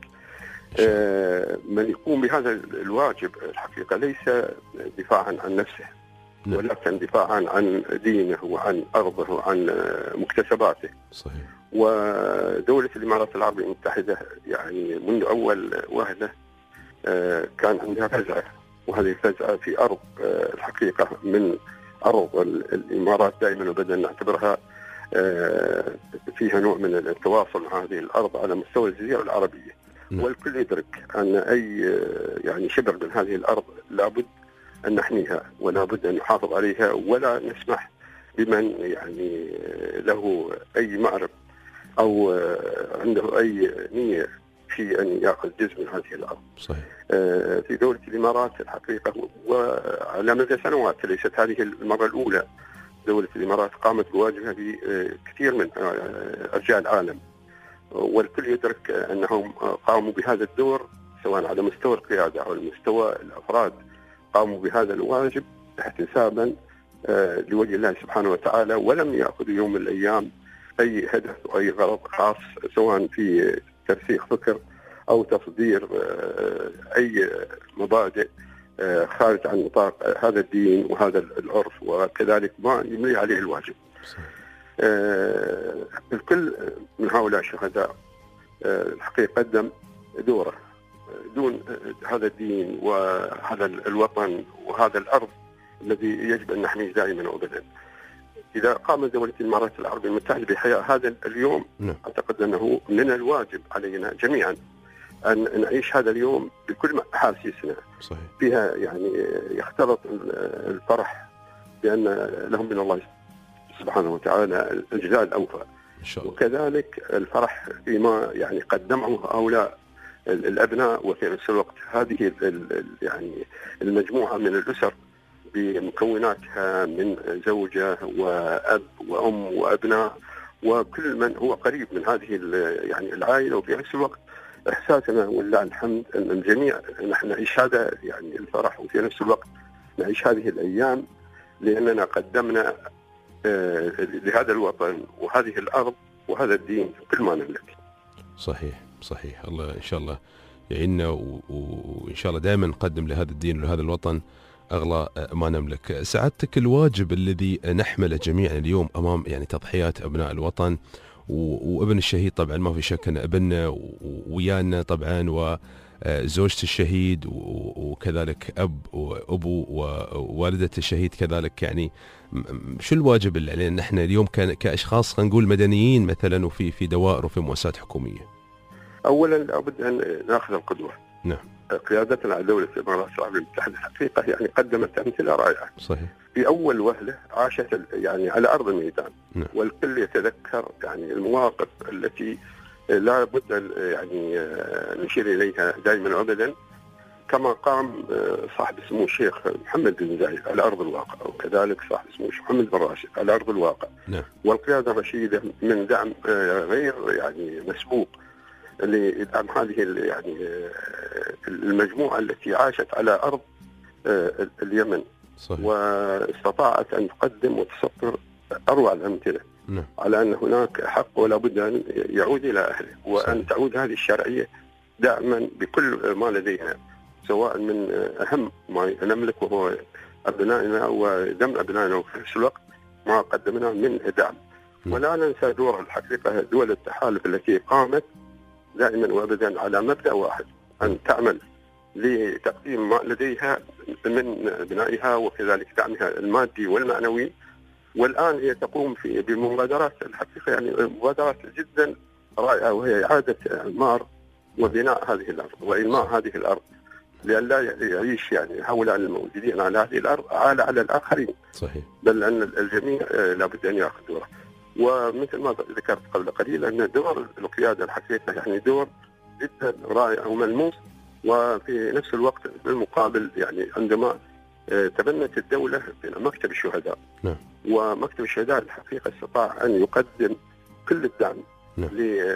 [SPEAKER 6] من يقوم بهذا الواجب الحقيقة ليس دفاعا عن نفسه.
[SPEAKER 2] نعم.
[SPEAKER 6] ولكن دفاعا عن دينه وعن أرضه وعن مكتسباته.
[SPEAKER 2] صحيح.
[SPEAKER 6] ودولة الإمارات العربية المتحدة يعني منذ أول وهلة كان عندها فزعة، وهذه الفزعة في أرض الحقيقة من أرض الإمارات دائما وبدأ نعتبرها فيها نوع من التواصل مع هذه الأرض على مستوى الجزيرة العربية. والكل يدرك أن أي يعني شبر من هذه الأرض لابد أن نحميها ولابد أن نحافظ عليها، ولا نسمح بمن يعني له أي مأرب أو عنده أي نية في أن يأخذ جزء من هذه الأرض.
[SPEAKER 2] صحيح.
[SPEAKER 6] في دولة الإمارات الحقيقة وعلى مدى سنوات، ليست هذه المرة الأولى، دولة الإمارات قامت بواجبها في كثير من أرجاء العالم، والكل يدرك أنهم قاموا بهذا الدور سواء على مستوى القيادة أو المستوى الأفراد، قاموا بهذا الواجب احتسابا لوجه الله سبحانه وتعالى، ولم يأخذوا يوم من الأيام أي هدف أو أي غرض خاص سواء في ترسيخ فكر أو تصدير أي مبادئ خارج عن نطاق هذا الدين وهذا العرف، وكذلك ما يملي عليه الواجب. الكل من هؤلاء الشهداء الحقيقة قدم دوره دون هذا الدين وهذا الوطن وهذا الأرض الذي يجب أن نحميه دائما وأبدا. إذا قامت دولة الإمارات العربية المتحدة بإحياء هذا اليوم، أعتقد أنه من الواجب علينا جميعا أن نعيش هذا اليوم بكل أحاسيسنا.
[SPEAKER 2] صحيح. فيها
[SPEAKER 6] يعني يختلط الفرح بأن لهم من الله سبحانه وتعالى الجزاء الأوفى، وكذلك الفرح فيما يعني قدمه هؤلاء الأبناء، وفي نفس الوقت هذه يعني المجموعة من الأسر بمكوناتها من زوجة وأب وأم وأبناء وكل من هو قريب من هذه يعني العائلة، وفي نفس الوقت إحساسنا ولله الحمد أن الجميع نحن نعيش هذا يعني الفرح، وفي نفس الوقت نعيش هذه الأيام لأننا قدمنا لهذا الوطن وهذه الأرض وهذا الدين كل ما نملك.
[SPEAKER 2] صحيح صحيح. الله إن شاء الله يعيننا، وإن شاء الله دائما نقدم لهذا الدين ولهذا الوطن أغلى ما نملك. سعادتك، الواجب الذي نحمله جميعا اليوم أمام يعني تضحيات أبناء الوطن، وابن الشهيد طبعا ما في شك أن ابننا ويانا طبعا، وزوجة الشهيد وكذلك أب وأبو ووالدة الشهيد كذلك، يعني شو الواجب اللي علينا نحن اليوم كأشخاص خلينا نقول مدنيين مثلا وفي دوائر وفي مؤسسات حكومية؟
[SPEAKER 6] أولا لابد أن نأخذ القدوة.
[SPEAKER 2] نعم.
[SPEAKER 6] قيادتنا على دولة الإمارات العربية المتحدة حقيقة يعني قدمت أمثلة رائعة.
[SPEAKER 2] صحيح.
[SPEAKER 6] في أول وهلة عاشت يعني على أرض الميدان. نعم. والكل يتذكر يعني المواقف التي لا بد يعني نشير إليها دائما وأبدا، كما قام صاحب سمو الشيخ محمد بن زايد على أرض الواقع، وكذلك صاحب سمو الشيخ محمد بن راشد على أرض الواقع.
[SPEAKER 2] نعم.
[SPEAKER 6] والقيادة الرشيدة من دعم غير يعني مسبوق لدعم هذه يعني المجموعة التي عاشت على أرض اليمن.
[SPEAKER 2] صحيح.
[SPEAKER 6] واستطاعت أن تقدم وتسطر أروع الأمثلة.
[SPEAKER 2] نعم. على
[SPEAKER 6] أن هناك حق ولا بد أن يعود إلى أهله، وأن صحيح. تعود هذه الشرعية دائما بكل ما لدينا، سواء من أهم ما نملك وهو أبنائنا ودم أبنائنا، وفي نفس الوقت ما قدمنا من دعم. ولا ننسى دور الحقيقة دول التحالف التي قامت دائما وابدا على مبدأ واحد، أن تعمل لتقديم ما لديها من بنائها وكذلك دعمها المادي والمعنوي. والآن هي تقوم بمبادرات الحقيقة يعني مبادرات جدا رائعة، وهي إعادة إعمار وبناء هذه الأرض وإنماء هذه الأرض، لأن لا يعيش يعني هؤلاء الموجودين على هذه الأرض عالة على الآخرين.
[SPEAKER 2] صحيح.
[SPEAKER 6] بل أن الجميع لابد أن يأخذ دوره. ومثل ما ذكرت قبل قليل أن دور القيادة الحقيقة يعني دور جدا رائع وملموس. وفي نفس الوقت بالمقابل يعني عندما تبنت الدولة مكتب الشهداء.
[SPEAKER 2] نعم.
[SPEAKER 6] ومكتب الشهداء الحقيقة استطاع أن يقدم كل الدعم.
[SPEAKER 2] نعم.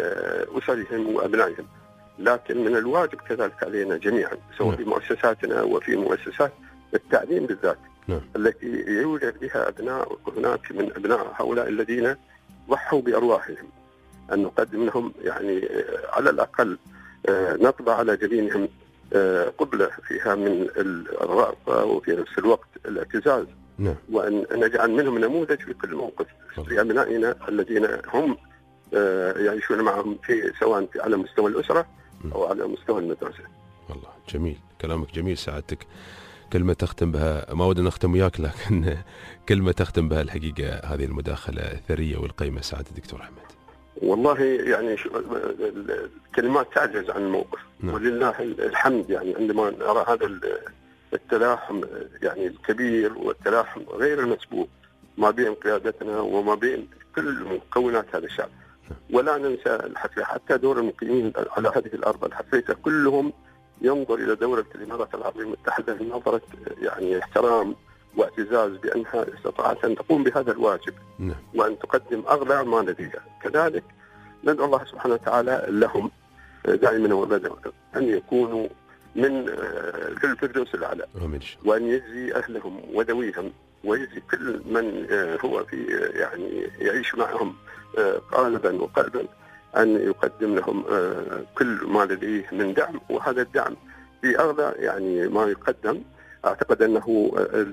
[SPEAKER 6] لأسرهم وأبنائهم، لكن من الواجب كذلك علينا جميعا سواء في مؤسساتنا وفي مؤسسات التعليم بالذات.
[SPEAKER 2] نعم.
[SPEAKER 6] التي يوجد بها أبناء هناك من أبناء هؤلاء الذين ضحوا بأرواحهم، أن نقدم لهم يعني على الأقل نطبع على جبينهم قبلة فيها من الرأفة وفي نفس الوقت الاعتزاز.
[SPEAKER 2] نعم.
[SPEAKER 6] وأن نجعل منهم نموذج في كل موقف لأبنائنا الذين هم يعيشون معهم في سواء على مستوى الأسرة أو على مستوى المدرسة.
[SPEAKER 2] والله جميل، كلامك جميل سعادتك. كلمة تختم بها، ما ودنا نختم وياك لكن كلمة تختم بها الحقيقة هذه المداخلة الثرية والقيمة سعادة الدكتور أحمد.
[SPEAKER 6] والله يعني الكلمات تعجز عن الموقف. ولله الحمد يعني عندما نرى هذا التلاحم يعني الكبير والتلاحم غير المسبوق ما بين قيادتنا وما بين كل مكونات هذا الشعب. ولا ننسى الحقيقة حتى دور المقيمين على هذه الأرض الحقيقة كلهم ينظر إلى دولة الإمارات العربية المتحدة بنظرة يعني احترام واعتزاز بأنها استطاعت أن تقوم بهذا الواجب وأن تقدم أغلى ما لديها. كذلك ندعو الله سبحانه وتعالى لهم دائما وابدا أن يكونوا من في الفردوس الأعلى، وأن يجزي أهلهم وذويهم ويجزي كل من هو في يعني يعيش معهم قالبا وقلبا أن يقدم لهم كل ما لديه من دعم. وهذا الدعم في أغلى يعني ما يقدم. أعتقد أنه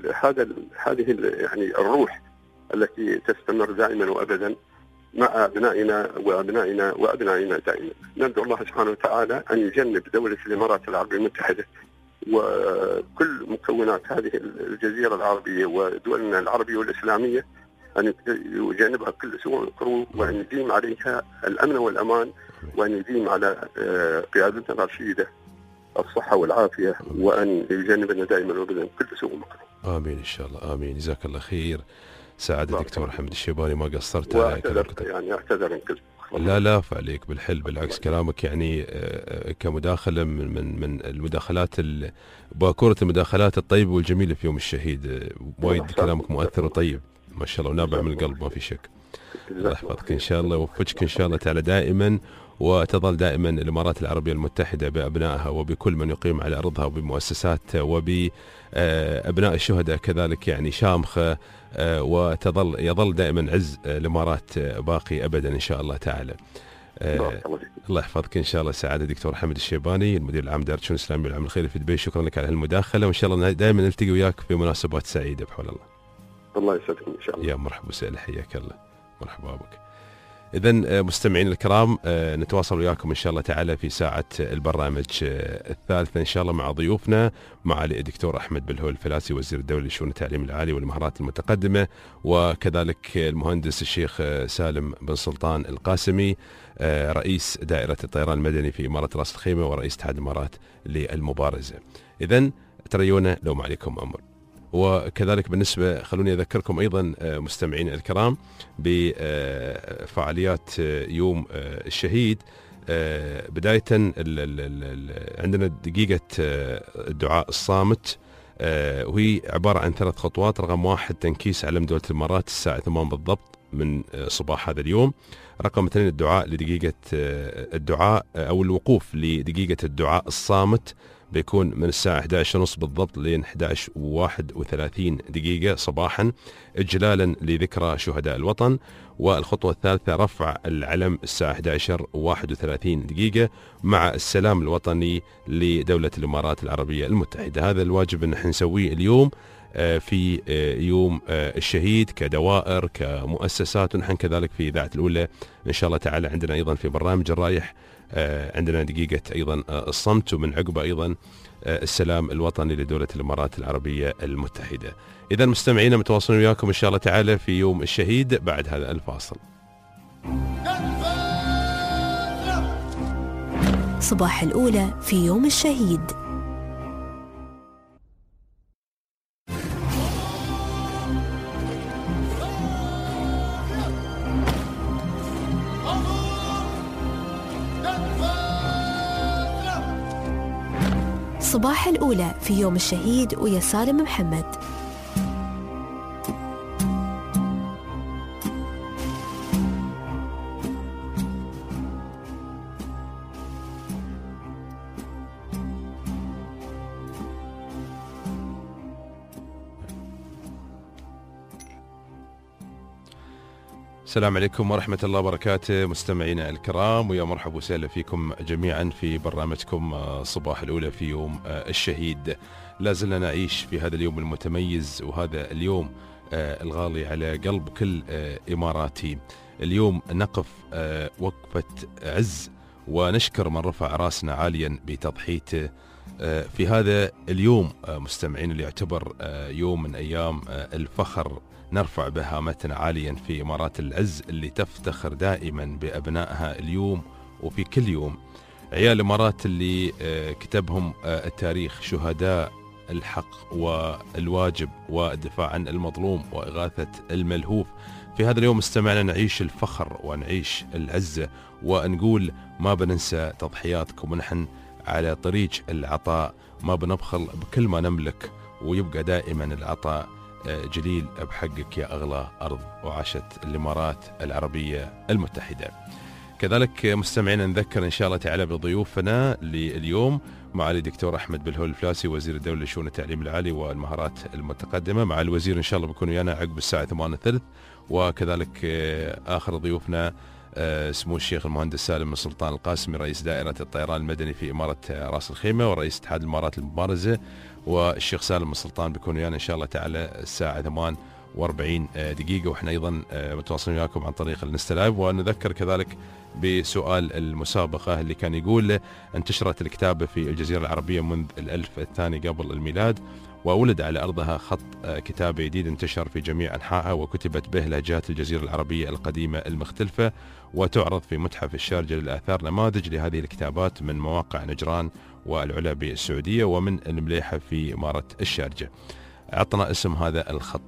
[SPEAKER 6] هذه يعني الروح التي تستمر دائما وأبدا مع أبنائنا وأبنائنا دائما. ندعو الله سبحانه وتعالى أن يجنب دولة الإمارات العربية المتحدة وكل مكونات هذه الجزيرة العربية ودولنا العربية والإسلامية أن يجنبها كل سوء وكروه، وأن يديم عليها الأمن والأمان، وأن يديم على قيادتنا الرشيدة الصحة والعافية، وأن يجنبنا دائما وابدا كل سوء ومكروه.
[SPEAKER 2] آمين إن شاء الله. آمين. جزاك الله خير سعادة الدكتور حمد الشيباني، ما قصرت
[SPEAKER 6] على كلامك. يعني أعتذر إن
[SPEAKER 2] لا فعليك بالحل، بالعكس كلامك يعني كمداخلة من المداخلات باكورة المداخلات الطيبة والجميلة في يوم الشهيد. وايد كلامك مؤثر وطيب ما شاء الله ونابع من القلب ما في شك. الله يحفظك إن شاء الله ويوفقك إن شاء الله تعالى دائما، وتظل دائما الإمارات العربية المتحدة بأبنائها وبكل من يقيم على أرضها وبمؤسساتها وبأبناء الشهداء كذلك يعني شامخة، يظل دائما عز الإمارات باقي أبدا إن شاء الله تعالى. الله يحفظك إن شاء الله سعادة دكتور حمد الشيباني المدير العام دائرة الشؤون الإسلامية والعمل الخيري في دبي. شكرا لك على هالمداخلة، وإن شاء الله دائما نلتقي وياك في مناسبات سعيدة بحول الله.
[SPEAKER 6] الله يسعدكم إن شاء الله.
[SPEAKER 2] يا مرحبا وسهلا، حياك الله، مرحبا بك. إذن مستمعين الكرام نتواصل وياكم إن شاء الله تعالى في ساعة البرنامج الثالثة إن شاء الله مع ضيوفنا معالي الدكتور أحمد بلهول الفلاسي وزير الدولة لشؤون التعليم العالي والمهارات المتقدمة، وكذلك المهندس الشيخ سالم بن سلطان القاسمي رئيس دائرة الطيران المدني في إمارة رأس الخيمة ورئيس اتحاد الإمارات للمبارزة. إذن تريونا لو ما عليكم أمر. وكذلك بالنسبة خلوني أذكركم أيضا مستمعين الكرام بفعاليات يوم الشهيد. بداية عندنا دقيقة الدعاء الصامت، وهي عبارة عن 3 خطوات. رقم 1 تنكيس علم دولة الإمارات الساعة 8 بالضبط من صباح هذا اليوم. رقم 2 الدعاء لدقيقة الدعاء أو الوقوف لدقيقة الدعاء الصامت بيكون من الساعة 11:30 بالضبط لين 11:31 دقيقة صباحا إجلالا لذكرى شهداء الوطن. والخطوة الثالثة رفع العلم الساعة 11:31 دقيقة مع السلام الوطني لدولة الإمارات العربية المتحدة. هذا الواجب نحن نسويه اليوم في يوم الشهيد كدوائر كمؤسسات، ونحن كذلك في إذاعة الأولى إن شاء الله تعالى عندنا أيضا في برنامج الرايح عندنا دقيقة أيضا الصمت، ومن عقبه أيضا السلام الوطني لدولة الإمارات العربية المتحدة. إذا مستمعينا متواصلين وياكم إن شاء الله تعالى في يوم الشهيد بعد هذا الفاصل.
[SPEAKER 1] صباح الأولى في يوم الشهيد. صباح الأولى في يوم الشهيد ويا سالم محمد.
[SPEAKER 2] السلام عليكم ورحمة الله وبركاته مستمعينا الكرام، ويا مرحبا وسهلا فيكم جميعا في برنامجكم صباح الأولى في يوم الشهيد. لازلنا نعيش في هذا اليوم المتميز وهذا اليوم الغالي على قلب كل إماراتي. اليوم نقف وقفة عز ونشكر من رفع راسنا عاليا بتضحيته في هذا اليوم مستمعين اللي يعتبر يوم من أيام الفخر، نرفع بهامتنا عاليا في إمارات العز اللي تفتخر دائما بأبنائها اليوم وفي كل يوم. عيال الإمارات اللي كتبهم التاريخ شهداء الحق والواجب والدفاع عن المظلوم وإغاثة الملهوف. في هذا اليوم استمعنا نعيش الفخر ونعيش العزة ونقول ما بننسى تضحياتكم، ونحن على طريق العطاء ما بنبخل بكل ما نملك، ويبقى دائما العطاء جليل بحقك يا أغلى أرض. وعاشت الإمارات العربية المتحدة. كذلك مستمعين نذكر إن شاء الله تعالى بضيوفنا لليوم، معالي الدكتور أحمد بلهول الفلاسي وزير الدولة لشؤون التعليم العالي والمهارات المتقدمة. مع الوزير إن شاء الله بيكون ويانا عقب الساعة 8:30. وكذلك آخر ضيوفنا سمو الشيخ المهندس سالم بن سلطان القاسمي رئيس دائرة الطيران المدني في إمارة راس الخيمة ورئيس اتحاد الإمارات المبارزة، والشيخ سالم بن سلطان بيكون ويانا إن شاء الله تعالى الساعة 8:40 دقيقة. وإحنا أيضا متواصلين وياكم عن طريق الانستا لايف. ونذكر كذلك بسؤال المسابقة اللي كان يقول: انتشرت الكتابة في الجزيرة العربية منذ الألف الثاني قبل الميلاد، وولد على أرضها خط كتابة جديد انتشر في جميع أنحائها، وكتبت به لهجات الجزيرة العربية القديمة المختلفة، وتعرض في متحف الشارجة للآثار نماذج لهذه الكتابات من مواقع نجران والعلا بالسعودية ومن المليحة في إمارة الشارجة. أعطنا اسم هذا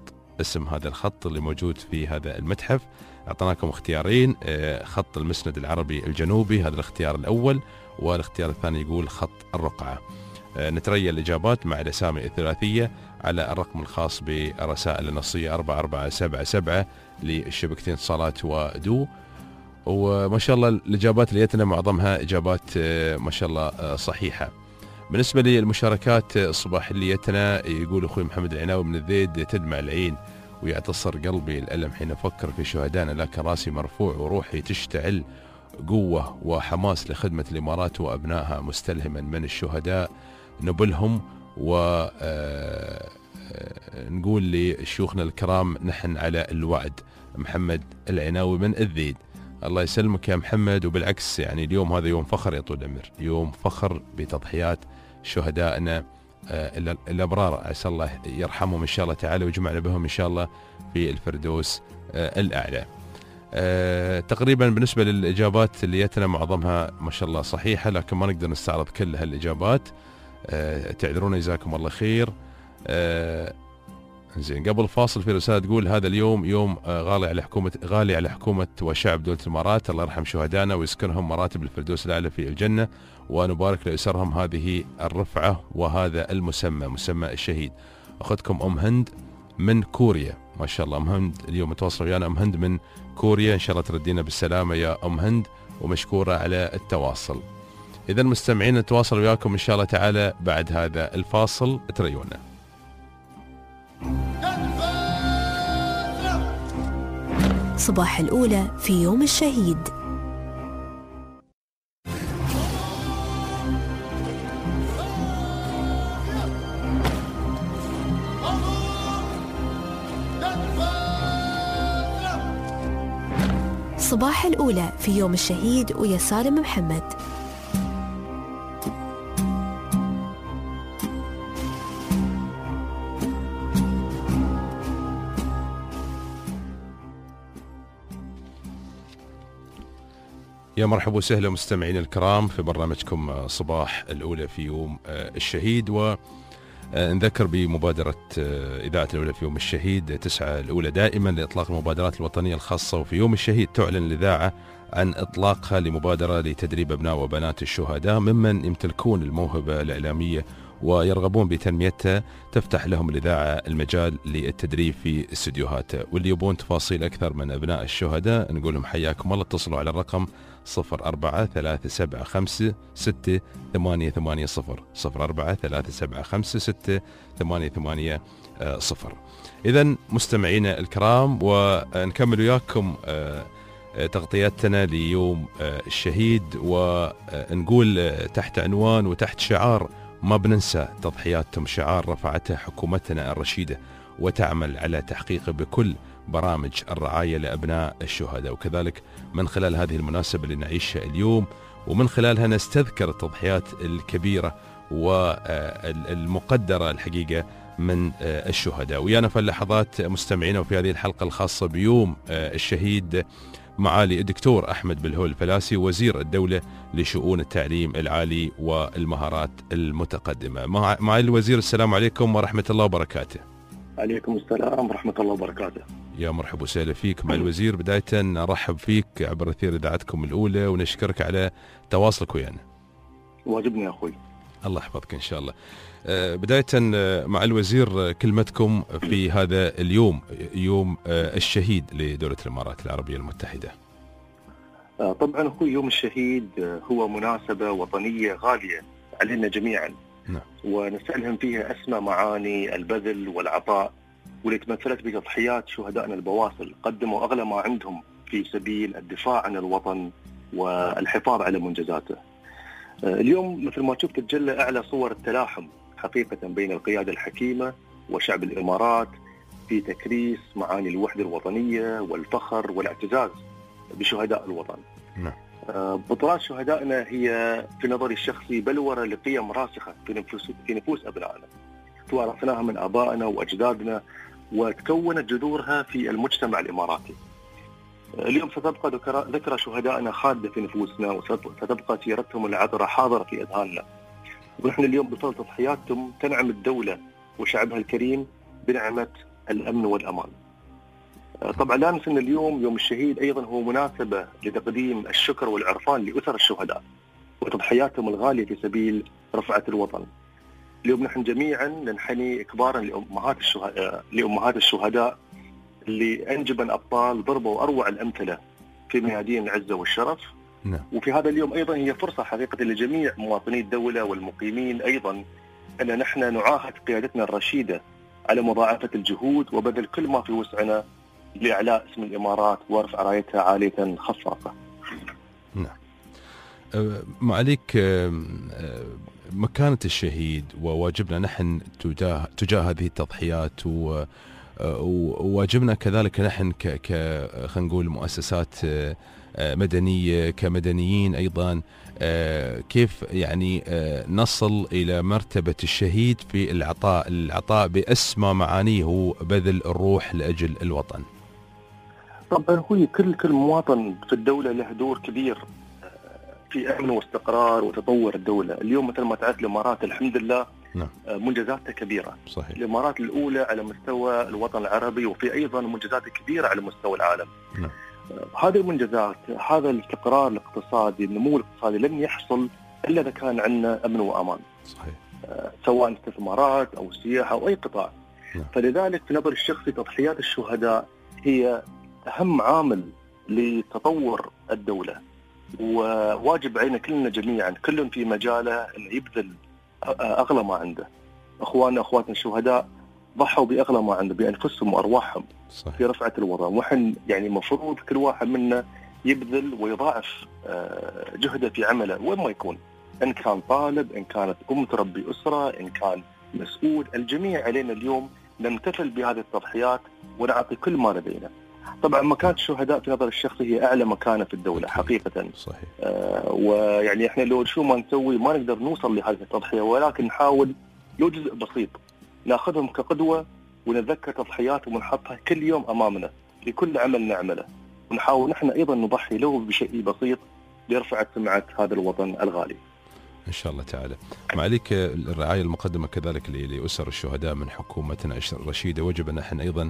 [SPEAKER 2] الخط اللي موجود في هذا المتحف. أعطناكم اختيارين: خط المسند العربي الجنوبي، هذا الاختيار الأول، والاختيار الثاني يقول خط الرقعة. نتريا الإجابات مع الأسامي الثلاثية على الرقم الخاص برسائل النصية 4477 للشبكتين اتصالات ودو. وما شاء الله الإجابات اللي جتنا معظمها إجابات ما شاء الله صحيحة. بالنسبة للمشاركات الصباح اللي جتنا، يقول أخوي محمد العناوي من الذيد: تدمع العين ويعتصر قلبي الألم حين أفكر في شهدائنا، لكن راسي مرفوع وروحي تشتعل قوة وحماس لخدمة الإمارات وأبنائها، مستلهما من الشهداء نبلهم. ونقول لشيوخنا الكرام نحن على الوعد. محمد العناوي من الذيد. الله يسلمك يا محمد. وبالعكس يعني اليوم هذا يوم فخر يا طول العمر، يوم فخر بتضحيات شهدائنا الأبرار، عسى الله يرحمهم إن شاء الله تعالى ويجمعنا بهم إن شاء الله في الفردوس الأعلى. تقريبا بالنسبة للإجابات اللي جتنا معظمها ما شاء الله صحيحة، لكن ما نقدر نستعرض كل هالإجابات، تعذرونا جزاكم الله خير. زين، قبل الفاصل في رسالة تقول: هذا اليوم يوم غالي على حكومة وشعب دولة الإمارات، الله يرحم شهدائنا ويسكنهم مراتب الفردوس الأعلى في الجنة، ونبارك لأسرهم هذه الرفعة وهذا مسمى الشهيد. أخذكم أم هند من كوريا. ما شاء الله أم هند اليوم متواصلة ويانا. أم هند من كوريا، إن شاء الله تردينا بالسلامة يا أم هند، ومشكورة على التواصل. إذا مستمعين نتواصل وياكم إن شاء الله تعالى بعد هذا الفاصل، تريونا.
[SPEAKER 1] صباح الأولى في يوم الشهيد. صباح الأولى في يوم الشهيد ويا سالم محمد.
[SPEAKER 2] يا مرحبا وسهلا مستمعين الكرام في برنامجكم صباح الأولى في يوم الشهيد. ونذكر بمبادرة إذاعة الأولى في يوم الشهيد، تسعى الأولى دائما لإطلاق المبادرات الوطنية الخاصة، وفي يوم الشهيد تعلن الإذاعة عن إطلاقها لمبادرة لتدريب أبناء وبنات الشهداء ممن يمتلكون الموهبة الإعلامية ويرغبون بتنميتها. تفتح لهم الإذاعة المجال للتدريب في استديوهاتها. واللي يبون تفاصيل أكثر من أبناء الشهداء نقول لهم حياكم الله، اتصلوا على الرقم 04-375-6880 04-375-6880. إذن مستمعينا الكرام، ونكمل وياكم تغطيتنا ليوم الشهيد، ونقول تحت عنوان وتحت شعار: ما بننسى تضحياتهم، شعار رفعته حكومتنا الرشيدة وتعمل على تحقيقه بكل برامج الرعاية لأبناء الشهداء. وكذلك من خلال هذه المناسبة اللي نعيشها اليوم، ومن خلالها نستذكر التضحيات الكبيرة والمقدرة الحقيقة من الشهداء. ويانا في اللحظات مستمعينا وفي هذه الحلقة الخاصة بيوم الشهيد معالي الدكتور أحمد بالهول الفلاسي وزير الدولة لشؤون التعليم العالي والمهارات المتقدمة. معالي الوزير، السلام عليكم ورحمة الله وبركاته.
[SPEAKER 7] عليكم السلام ورحمة الله وبركاته.
[SPEAKER 2] يا مرحبا وسهلا فيك مع الوزير. بداية نرحب فيك عبر أثير إذاعتكم الأولى ونشكرك على تواصلك ويانا.
[SPEAKER 7] واجبني يا أخوي.
[SPEAKER 2] الله يحفظك إن شاء الله. بداية مع الوزير كلمتكم في هذا اليوم، يوم الشهيد لدولة الإمارات العربية المتحدة.
[SPEAKER 7] طبعا أخوي، يوم الشهيد هو مناسبة وطنية غالية علينا جميعا.
[SPEAKER 2] نعم.
[SPEAKER 7] ونستلهم فيها أسمى معاني البذل والعطاء واللي تمثلت بتضحيات شهدائنا البواسل، قدموا أغلى ما عندهم في سبيل الدفاع عن الوطن والحفاظ على منجزاته. اليوم مثل ما شفت تتجلى أعلى صور التلاحم حقيقة بين القيادة الحكيمة وشعب الإمارات في تكريس معاني الوحدة الوطنية والفخر والاعتزاز بشهداء الوطن.
[SPEAKER 2] نعم.
[SPEAKER 7] بطولات شهدائنا هي في نظري الشخصي بلورة لقيم راسخة في نفوس أبنائنا توارثناها من آبائنا وأجدادنا وتكونت جذورها في المجتمع الإماراتي. اليوم ستبقى ذكرى شهدائنا خالدة في نفوسنا وستبقى سيرتهم العطرة حاضرة في أذهاننا. ونحن اليوم بفضل تضحياتهم تنعم الدولة وشعبها الكريم بنعمة الأمن والأمان. طبعا لا ننسى أن اليوم يوم الشهيد أيضا هو مناسبة لتقديم الشكر والعرفان لأسر الشهداء وتضحياتهم الغالية في سبيل رفعة الوطن. اليوم نحن جميعا ننحني إكبارا لأمهات الشهداء اللي أنجبا أبطال ضربوا أروع الأمثلة في ميادين العزة والشرف.
[SPEAKER 2] نعم.
[SPEAKER 7] وفي هذا اليوم أيضا هي فرصة حقيقة لجميع مواطني الدولة والمقيمين أيضا أن نحن نعاهد قيادتنا الرشيدة على مضاعفة الجهود وبذل كل ما في وسعنا لإعلاء اسم الإمارات ورفع رايتها عالية خفاقة.
[SPEAKER 2] نعم. معاليك، مكانة الشهيد وواجبنا نحن تجاه هذه التضحيات وواجبنا كذلك نحن خلينا نقول مؤسسات مدنية كمدنيين أيضا، كيف يعني نصل إلى مرتبة الشهيد في العطاء بأسمى معانيه هو بذل الروح لأجل الوطن.
[SPEAKER 7] طبعا هو كل مواطن في الدولة له دور كبير في أمن واستقرار وتطور الدولة. اليوم مثل ما تعرف الإمارات الحمد لله
[SPEAKER 2] نعم.
[SPEAKER 7] منجزاتها كبيرة.
[SPEAKER 2] صحيح.
[SPEAKER 7] الإمارات الأولى على مستوى الوطن العربي وفي أيضا منجزات كبيرة على مستوى العالم.
[SPEAKER 2] نعم.
[SPEAKER 7] هذه المنجزات، هذا الاستقرار الاقتصادي، النمو الاقتصادي لن يحصل إلا إذا كان عندنا أمن وأمان.
[SPEAKER 2] صحيح.
[SPEAKER 7] سواء استثمارات أو سياحة أو أي قطاع.
[SPEAKER 2] نعم.
[SPEAKER 7] فلذلك في نظر الشخصي تضحيات الشهداء هي أهم عامل لتطور الدولة، وواجب علينا كلنا جميعا كل في مجاله أن يبذل أغلى ما عنده. أخواننا أخواتنا الشهداء ضحوا بأغلى ما عنده بأنفسهم وأرواحهم.
[SPEAKER 2] صحيح.
[SPEAKER 7] في رفعة الوطن، وحن يعني مفروض كل واحد منا يبذل ويضاعف جهده في عمله وين ما يكون، إن كان طالب، إن كانت تربي أسرة، إن كان مسؤول. الجميع علينا اليوم نمتثل بهذه التضحيات ونعطي كل ما لدينا. طبعا مكانة الشهداء في نظر الشخصي هي أعلى مكانة في الدولة حقيقة.
[SPEAKER 2] صحيح.
[SPEAKER 7] ويعني إحنا لو شو ما نسوي ما نقدر نوصل لهذه التضحية، ولكن نحاول لو جزء بسيط ناخذهم كقدوة ونتذكر تضحياتهم ونحطها كل يوم أمامنا لكل عمل نعمله، ونحاول نحن أيضا نضحي لو بشيء بسيط ليرفع سمعة هذا الوطن الغالي
[SPEAKER 2] إن شاء الله تعالى. معليك، الرعاية المقدمة كذلك لأسر الشهداء من حكومتنا الرشيدة وجب أن نحن أيضا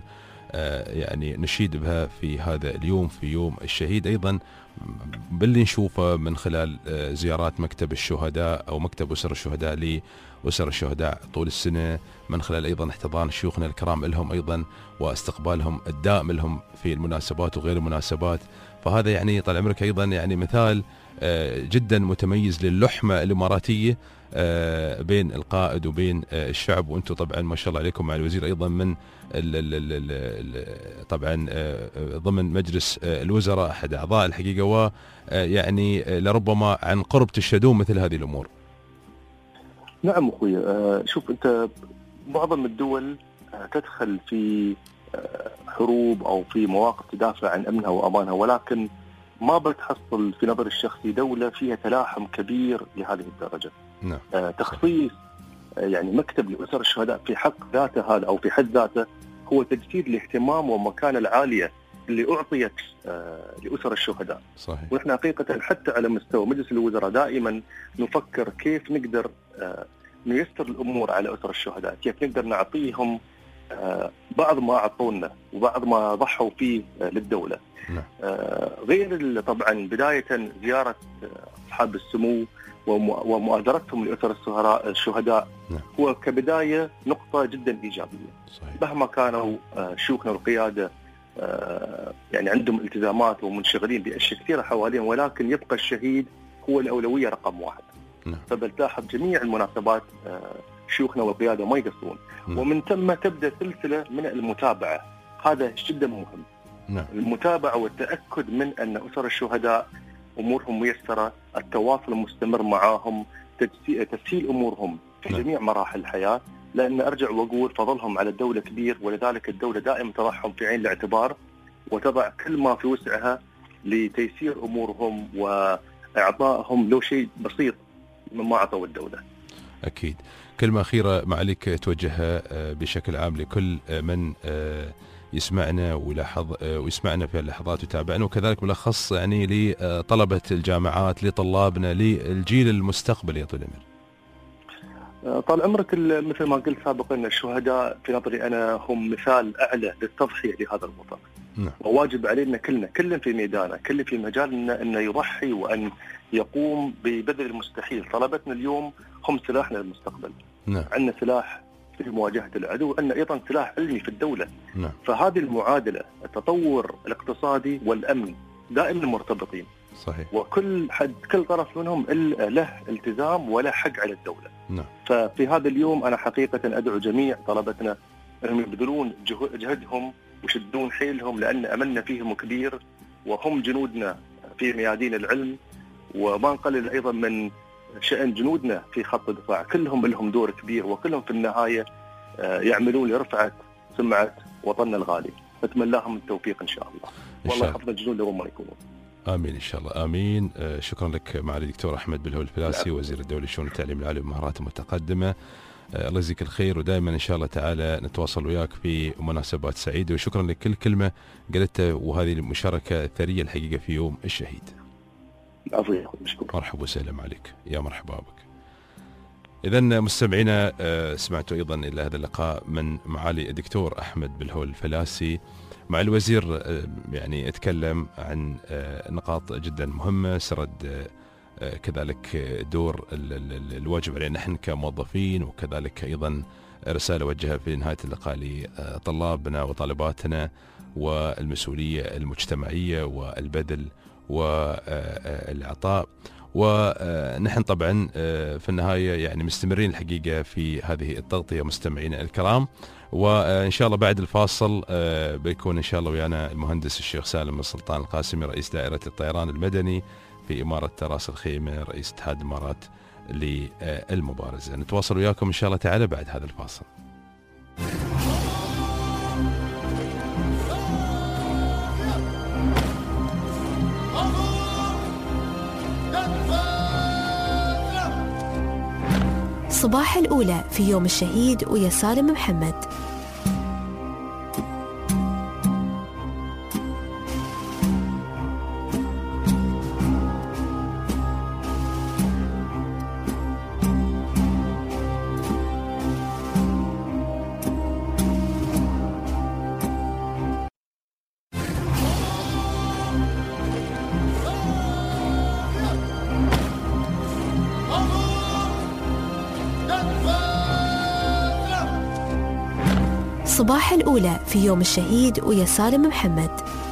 [SPEAKER 2] يعني نشيد بها في هذا اليوم، في يوم الشهيد أيضا، باللي نشوفه من خلال زيارات مكتب الشهداء أو مكتب أسر الشهداء لأسر الشهداء طول السنة، من خلال أيضا احتضان شيوخنا الكرام لهم أيضا واستقبالهم الدائم لهم في المناسبات وغير المناسبات. فهذا يعني طال عمرك أيضا يعني مثال جدا متميز للحمة الإماراتية بين القائد وبين الشعب. وأنتم طبعا ما شاء الله عليكم مع الوزير أيضا من طبعا ضمن مجلس الوزراء أحد أعضاء الحقيقة، ويعني لربما عن قرب تشهدون مثل هذه الأمور.
[SPEAKER 7] نعم أخوي، شوف أنت معظم الدول تدخل في حروب أو في مواقف تدافع عن أمنها وأمانها، ولكن ما بتحصل في نظر الشخصي دولة فيها تلاحم كبير لهذه الدرجة. تخصيص يعني مكتب لأسر الشهداء في حق ذاته هذا أو في حد ذاته هو تجسيد الاهتمام والمكانة العالية اللي أعطيت لأسر الشهداء.
[SPEAKER 2] صحيح.
[SPEAKER 7] ونحن حقيقة حتى على مستوى مجلس الوزراء دائما نفكر كيف نقدر نيسر الأمور على أسر الشهداء، كيف نقدر نعطيهم بعض ما أعطونا وبعض ما ضحوا فيه للدولة. غير طبعا بداية زيارة أصحاب السمو ومؤازرتهم لأسر الشهداء هو كبداية نقطة جدا إيجابية.
[SPEAKER 2] صحيح.
[SPEAKER 7] مهما كانوا شيوخنا القيادة يعني عندهم التزامات ومنشغلين بأشياء كثيرة حواليهم، ولكن يبقى الشهيد هو الأولوية رقم 1. فبالتاحة بجميع المناسبات شيوخنا والقيادة ما يقصرون. ومن ثم تبدأ سلسلة من المتابعة، هذا جدا مهم. المتابعة والتأكد من أن أسر الشهداء أمورهم ميسرة، التواصل المستمر معهم، تسهيل أمورهم في جميع مراحل الحياة، لأن أرجع وأقول فضلهم على الدولة كبير، ولذلك الدولة دائما تضعهم في عين الاعتبار وتضع كل ما في وسعها لتيسير أمورهم وإعطائهم لو شيء بسيط مما أعطوا الدولة.
[SPEAKER 2] أكيد. كلمة أخيرة معلك توجهها بشكل عام لكل من يسمعنا ويسمعنا في اللحظات ويتابعنا، وكذلك بالأخص يعني لطلبة الجامعات، لطلابنا، للجيل المستقبلي يا طويل العمر.
[SPEAKER 7] طال عمرك، مثل ما قلت سابقا الشهداء في نظري أنا هم مثال أعلى للتضحية لهذا الوطن. وواجب علينا كلنا في ميدانه، كل في مجالنا أن يضحي وأن يقوم ببذل المستحيل. طلبتنا اليوم هم سلاحنا للمستقبل. عندنا سلاح في مواجهة العدو، عندنا أيضا سلاح علمي في الدولة. فهذه المعادلة، التطور الاقتصادي والأمن دائما مرتبطين.
[SPEAKER 2] صحيح.
[SPEAKER 7] وكل طرف منهم له التزام وله حق على الدولة. ففي هذا اليوم أنا حقيقة أدعو جميع طلبتنا أنهم يبذلون جهدهم ويشدون حيلهم، لأن أملنا فيهم كبير وهم جنودنا في ميادين العلم، وما نقلل أيضا من شأن جنودنا في خط الدفاع. كلهم لهم دور كبير، وكلهم في النهاية يعملون لرفعة سمعة وطننا الغالي. أتمنى لهم التوفيق إن شاء الله. والله يحفظ الجنود لهم ما يكونون.
[SPEAKER 2] آمين إن شاء الله. آمين. شكرا لك معالي الدكتور أحمد بالهول الفلاسي، وزير الدولة لشؤون التعليم العالي ومهارات المتقدمة. الله يجزيك الخير، ودائما إن شاء الله تعالى نتواصل وياك في مناسبات سعيدة، وشكرا لكل كلمة قلتها، وهذه المشاركة الثرية الحقيقة في يوم الشهيد. مرحبا وسهلا عليك، يا مرحبا بك. إذا مستمعينا سمعتوا أيضا إلى هذا اللقاء من معالي الدكتور أحمد بالهول الفلاسي مع الوزير، يعني اتكلم عن نقاط جدا مهمة، سرد كذلك دور الواجب علينا نحن كموظفين، وكذلك أيضا رسالة وجهها في نهاية اللقاء لطلابنا وطالباتنا، والمسؤولية المجتمعية والبذل والعطاء. ونحن طبعا في النهاية يعني مستمرين الحقيقة في هذه التغطية مستمعينا الكرام، وإن شاء الله بعد الفاصل بيكون إن شاء الله ويانا المهندس الشيخ سالم السلطان القاسمي رئيس دائرة الطيران المدني في إمارة راس الخيمة، رئيس اتحاد الإمارات للمبارزة. نتواصل وياكم إن شاء الله تعالى بعد هذا الفاصل.
[SPEAKER 1] صباح الأولى في يوم الشهيد ويا سالم محمد. صباح الأولى في يوم الشهيد ويا سالم محمد.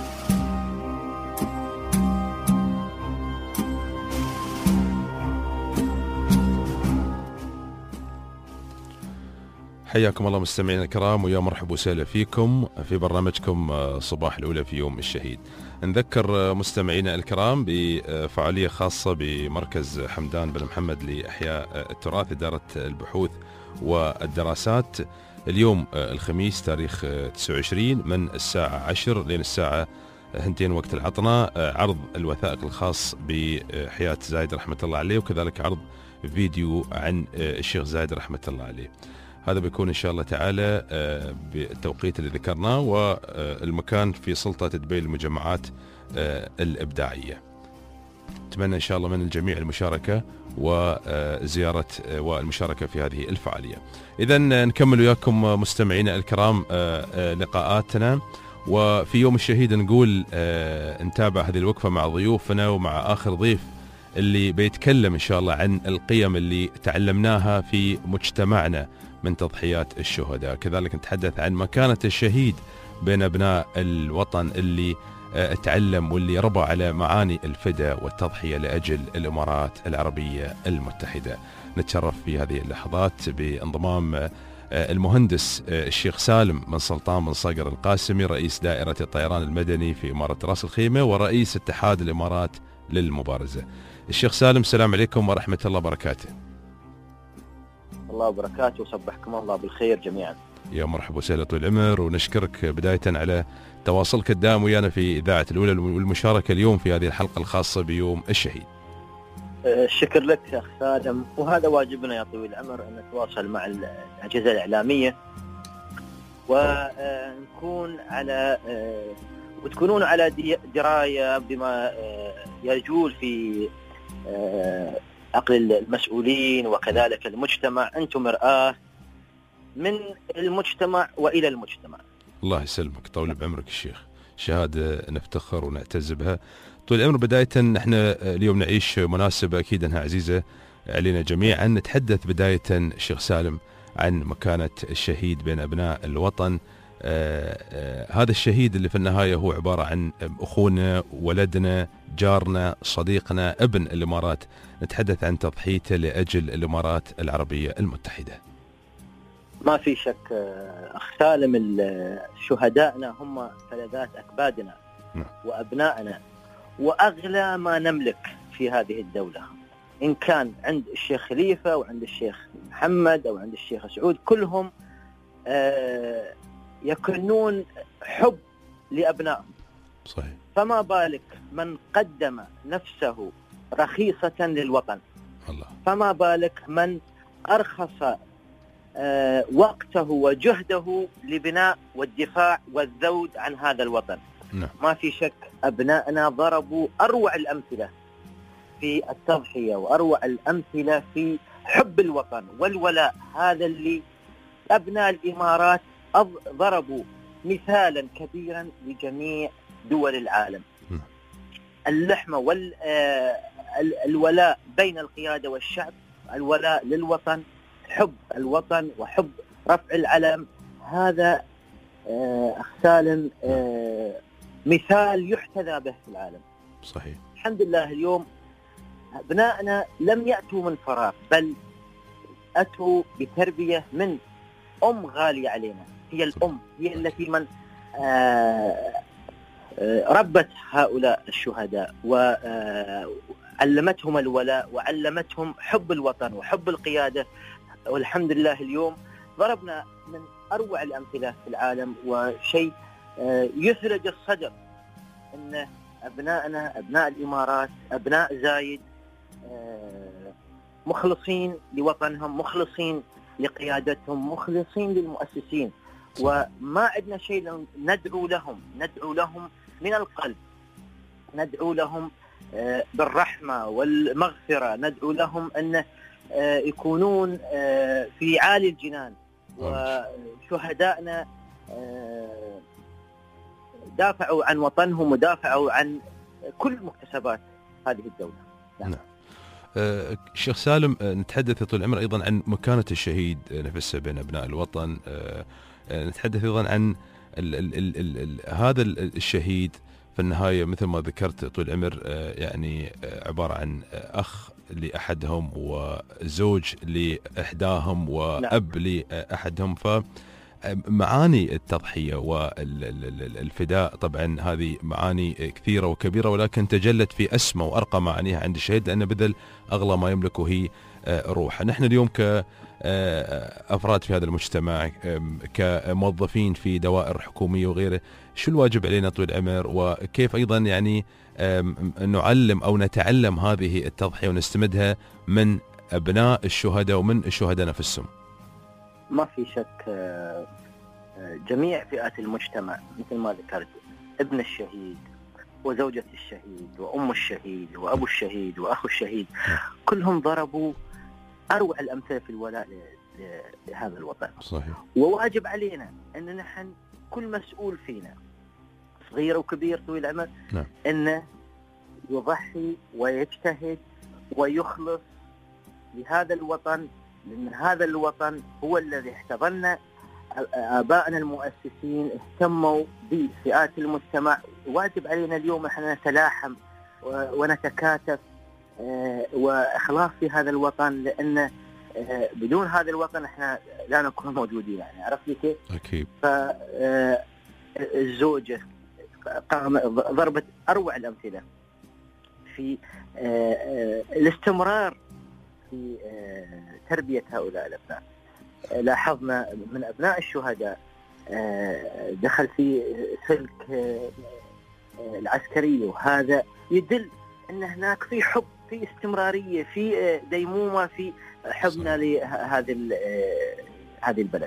[SPEAKER 2] حياكم الله مستمعينا الكرام، ويا مرحبا وسهلا فيكم في برنامجكم صباح الأولى في يوم الشهيد. نذكر مستمعينا الكرام بفعالية خاصة بمركز حمدان بن محمد لإحياء التراث، إدارة البحوث والدراسات، اليوم الخميس تاريخ 29 من الساعة 10 لين الساعة هنتين وقت العطنة، عرض الوثائق الخاص بحياة زايد رحمة الله عليه، وكذلك عرض فيديو عن الشيخ زايد رحمة الله عليه. هذا بيكون إن شاء الله تعالى بالتوقيت اللي ذكرناه، والمكان في سلطة دبي للمجمعات الإبداعية. أتمنى إن شاء الله من الجميع المشاركة وزيارة والمشاركة في هذه الفعالية. إذا نكمل وياكم مستمعينا الكرام لقاءاتنا، وفي يوم الشهيد نقول نتابع هذه الوقفة مع ضيوفنا ومع آخر ضيف اللي بيتكلم إن شاء الله عن القيم اللي تعلمناها في مجتمعنا من تضحيات الشهداء. كذلك نتحدث عن مكانة الشهيد بين أبناء الوطن اللي تعلم واللي ربى على معاني الفداء والتضحية لأجل الإمارات العربية المتحدة. نتشرف في هذه اللحظات بانضمام المهندس الشيخ سالم بن سلطان بن صقر القاسمي، رئيس دائرة الطيران المدني في إمارة رأس الخيمة ورئيس اتحاد الإمارات للمبارزة. الشيخ سالم، السلام عليكم ورحمة الله وبركاته.
[SPEAKER 8] الله وبركاته، وصبحكم الله بالخير جميعا.
[SPEAKER 2] يا مرحبا وسهلا طويل العمر، ونشكرك بداية على تواصلك الدائم ويانا في إذاعة الأولى والمشاركة اليوم في هذه الحلقة الخاصة بيوم الشهيد.
[SPEAKER 8] الشكر لك شيخ سالم، وهذا واجبنا يا طويل العمر أن نتواصل مع الأجهزة الإعلامية ونكون على وتكونون على دراية بما يجول في عقل المسؤولين وكذلك المجتمع. أنتم مرآة من المجتمع وإلى المجتمع.
[SPEAKER 2] الله يسلمك، طول بعمرك الشيخ، شهادة نفتخر ونعتز بها طول العمر. بداية نحن اليوم نعيش مناسبة أكيد أنها عزيزة علينا جميعا. نتحدث بداية الشيخ سالم عن مكانة الشهيد بين أبناء الوطن. هذا الشهيد اللي في النهاية هو عبارة عن أخونا، ولدنا، جارنا، صديقنا، ابن الإمارات. نتحدث عن تضحيته لأجل الإمارات العربية المتحدة.
[SPEAKER 8] ما في شك أخ سالم، شهدائنا هم فلذات أكبادنا وأبنائنا، وأغلى ما نملك في هذه الدولة، إن كان عند الشيخ خليفة وعند الشيخ محمد أو عند الشيخ سعود، كلهم يكنون حب لأبنائهم.
[SPEAKER 2] صحيح.
[SPEAKER 8] فما بالك من قدم نفسه رخيصة للوطن.
[SPEAKER 2] الله.
[SPEAKER 8] فما بالك من أرخص وقته وجهده لبناء والدفاع والذود عن هذا الوطن. ما في شك أبنائنا ضربوا أروع الأمثلة في التضحية وأروع الأمثلة في حب الوطن والولاء. هذا اللي أبناء الإمارات ضربوا مثالا كبيرا لجميع دول العالم. اللحمة والولاء بين القيادة والشعب، الولاء للوطن، حب الوطن وحب رفع العلم. هذا أخ سالم مثال يحتذى به في العالم.
[SPEAKER 2] صحيح.
[SPEAKER 8] الحمد لله اليوم أبنائنا لم يأتوا من فراغ، بل أتوا بتربية من أم غالية علينا. هي الأم، هي التي من ربت هؤلاء الشهداء وعلمتهم الولاء وعلمتهم حب الوطن وحب القيادة. والحمد لله اليوم ضربنا من أروع الأمثلة في العالم، وشيء يثلج الصدر أن أبنائنا، أبناء الإمارات، أبناء زايد مخلصين لوطنهم، مخلصين لقيادتهم، مخلصين للمؤسسين. وما عندنا شيء ندعو لهم من القلب، ندعو لهم بالرحمة والمغفرة، ندعو لهم أن يكونون في عالي الجنان. وشهدائنا دافعوا عن وطنهم ودافعوا عن كل مكتسبات هذه الدولة.
[SPEAKER 2] نعم. الشيخ سالم، نتحدث طول العمر أيضا عن مكانة الشهيد نفسه بين أبناء الوطن. نتحدث أيضا عن هذا الشهيد في النهاية مثل ما ذكرت طول العمر، يعني عبارة عن أخ لأحدهم وزوج لإحداهم وأب لأحدهم. معاني التضحية والفداء طبعا هذه معاني كثيرة وكبيرة، ولكن تجلت في أسمى وأرقى معانيها عند الشهيد، لأنه بذل أغلى ما يملكه هي روحه. نحن اليوم كأفراد في هذا المجتمع، كموظفين في دوائر حكومية وغيره، شو الواجب علينا طويل العمر، وكيف أيضا يعني نعلم أو نتعلم هذه التضحية ونستمدها من أبناء الشهداء ومن الشهداء نفسهم؟
[SPEAKER 8] ما في شك جميع فئات المجتمع مثل ما ذكرت، ابن الشهيد وزوجة الشهيد وأم الشهيد وأبو الشهيد وأخو الشهيد، كلهم ضربوا أروع الأمثلة في الولاء لهذا الوطن.
[SPEAKER 2] صحيح.
[SPEAKER 8] وواجب علينا أن نحن كل مسؤول فينا صغير وكبير طويل العمر أنه يضحي ويجتهد ويخلص لهذا الوطن، لأن هذا الوطن هو الذي احتضننا. آبائنا المؤسسين اهتموا بفئات المجتمع، واجب علينا اليوم احنا نتلاحم ونتكاتف وإخلاص في هذا الوطن، لأن بدون هذا الوطن احنا لا نكون موجودين. يعني عرفت لي كيف؟
[SPEAKER 2] أكيد.
[SPEAKER 8] فالزوجة ضربت أروع الأمثلة في الاستمرار في تربية هؤلاء الأبناء. لاحظنا من أبناء الشهداء دخل في سلك العسكرية، وهذا يدل أن هناك في حب، في استمرارية، في ديمومة في حبنا لهذه البلد.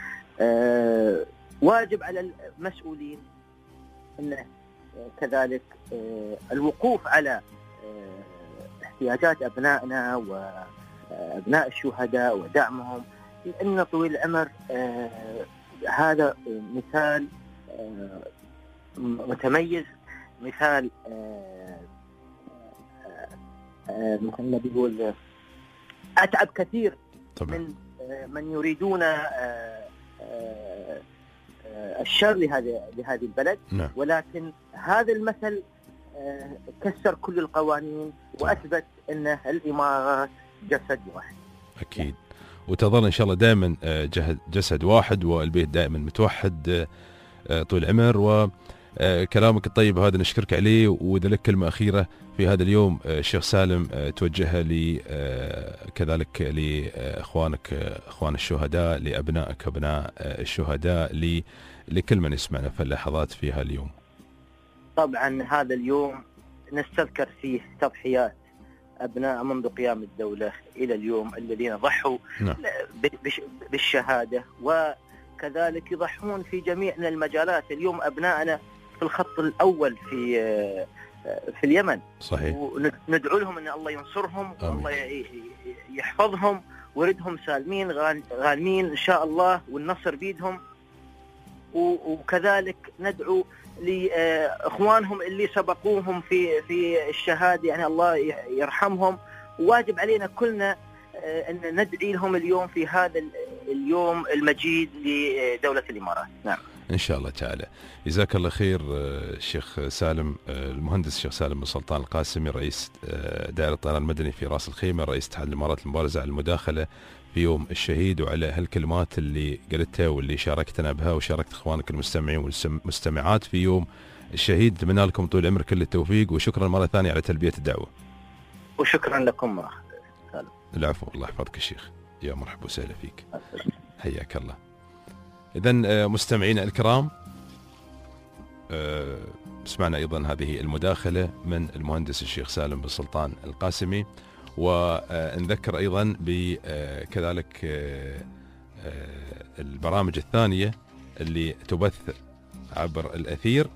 [SPEAKER 8] واجب على المسؤولين أن كذلك الوقوف على احتياجات أبنائنا وأبناء الشهداء ودعمهم، لأن طويل العمر هذا مثال متميز، مثال مثل ما بيقول أتعب كثير طبعا من يريدون الشر لهذه البلد. ولكن هذا المثل كسر كل القوانين وأثبت أن الإمارات جسد واحد.
[SPEAKER 2] أكيد. وتظل إن شاء الله دائما جسد واحد، والبيت دائما متوحد طول العمر. وكلامك الطيب هذا نشكرك عليه. وإذا لك كلمة أخيرة في هذا اليوم الشيخ سالم توجهها لي كذلك لإخوانك إخوان الشهداء، لأبنائك أبناء الشهداء، لكل من يسمعنا في اللحظات في هاليوم.
[SPEAKER 8] طبعا هذا اليوم نستذكر فيه تضحيات أبناء منذ قيام الدولة إلى اليوم الذين ضحوا بالشهادة، وكذلك يضحون في جميع المجالات. اليوم أبنائنا في الخط الأول في اليمن.
[SPEAKER 2] صحيح.
[SPEAKER 8] وندعو لهم أن الله ينصرهم والله يحفظهم ويردهم سالمين غانمين إن شاء الله، والنصر بيدهم. وكذلك ندعو لإخوانهم اللي سبقوهم في الشهادة، يعني الله يرحمهم. واجب علينا كلنا أن ندعي لهم اليوم في هذا اليوم المجيد لدولة الإمارات. نعم
[SPEAKER 2] إن شاء الله تعالى. جزاك الله خير الشيخ سالم، المهندس الشيخ سالم بن سلطان القاسمي، رئيس دائرة الطيران المدني في راس الخيمة، رئيس اتحاد الإمارات المبارزة على المداخلة في يوم الشهيد، وعلى هالكلمات اللي قلتها واللي شاركتنا بها وشاركت إخوانك المستمعين والمستمعات في يوم الشهيد. أتمنى لكم طول العمر كل التوفيق، وشكرا مرة ثانية على تلبية الدعوة.
[SPEAKER 8] وشكرا لكم.
[SPEAKER 2] العفو، الله يحفظك الشيخ. يا مرحبا وسهلا فيك، حياك الله. إذن مستمعين الكرام، سمعنا أيضا هذه المداخلة من المهندس الشيخ سالم بن سلطان القاسمي. ونذكر أيضا بكذلك البرامج الثانية اللي تبث عبر الأثير.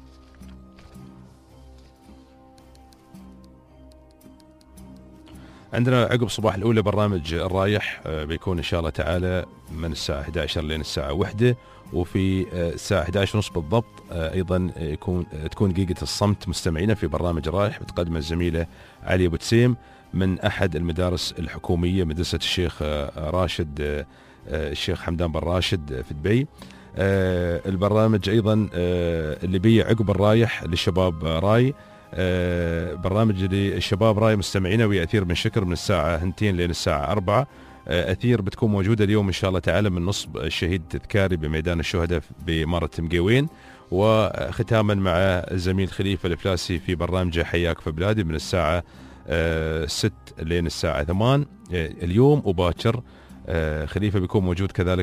[SPEAKER 2] عندنا عقب صباح الأولى برنامج الرايح بيكون إن شاء الله تعالى من الساعة 11 لين الساعة 1، وفي الساعة 11:30 بالضبط أيضا تكون دقيقة الصمت مستمعينا في برنامج الرايح، بتقدم الزميلة علي أبو تسيم من أحد المدارس الحكومية، مدرسة الشيخ راشد الشيخ حمدان بن راشد في دبي. البرنامج أيضا اللي بيه عقب الرايح للشباب راي، برنامج للشباب راي مستمعينا ويأثير من شكر من الساعة 2 لين الساعة 4. أثير بتكون موجودة اليوم إن شاء الله تعالى من نصب الشهيد التذكاري بميدان الشهداء بإمارة مقيوين، وختاما مع الزميل خليفة الفلاسي في برنامجه حياك في بلادي من الساعة 6 لين الساعة 8 اليوم وباكر. خليفة بيكون موجود كذلك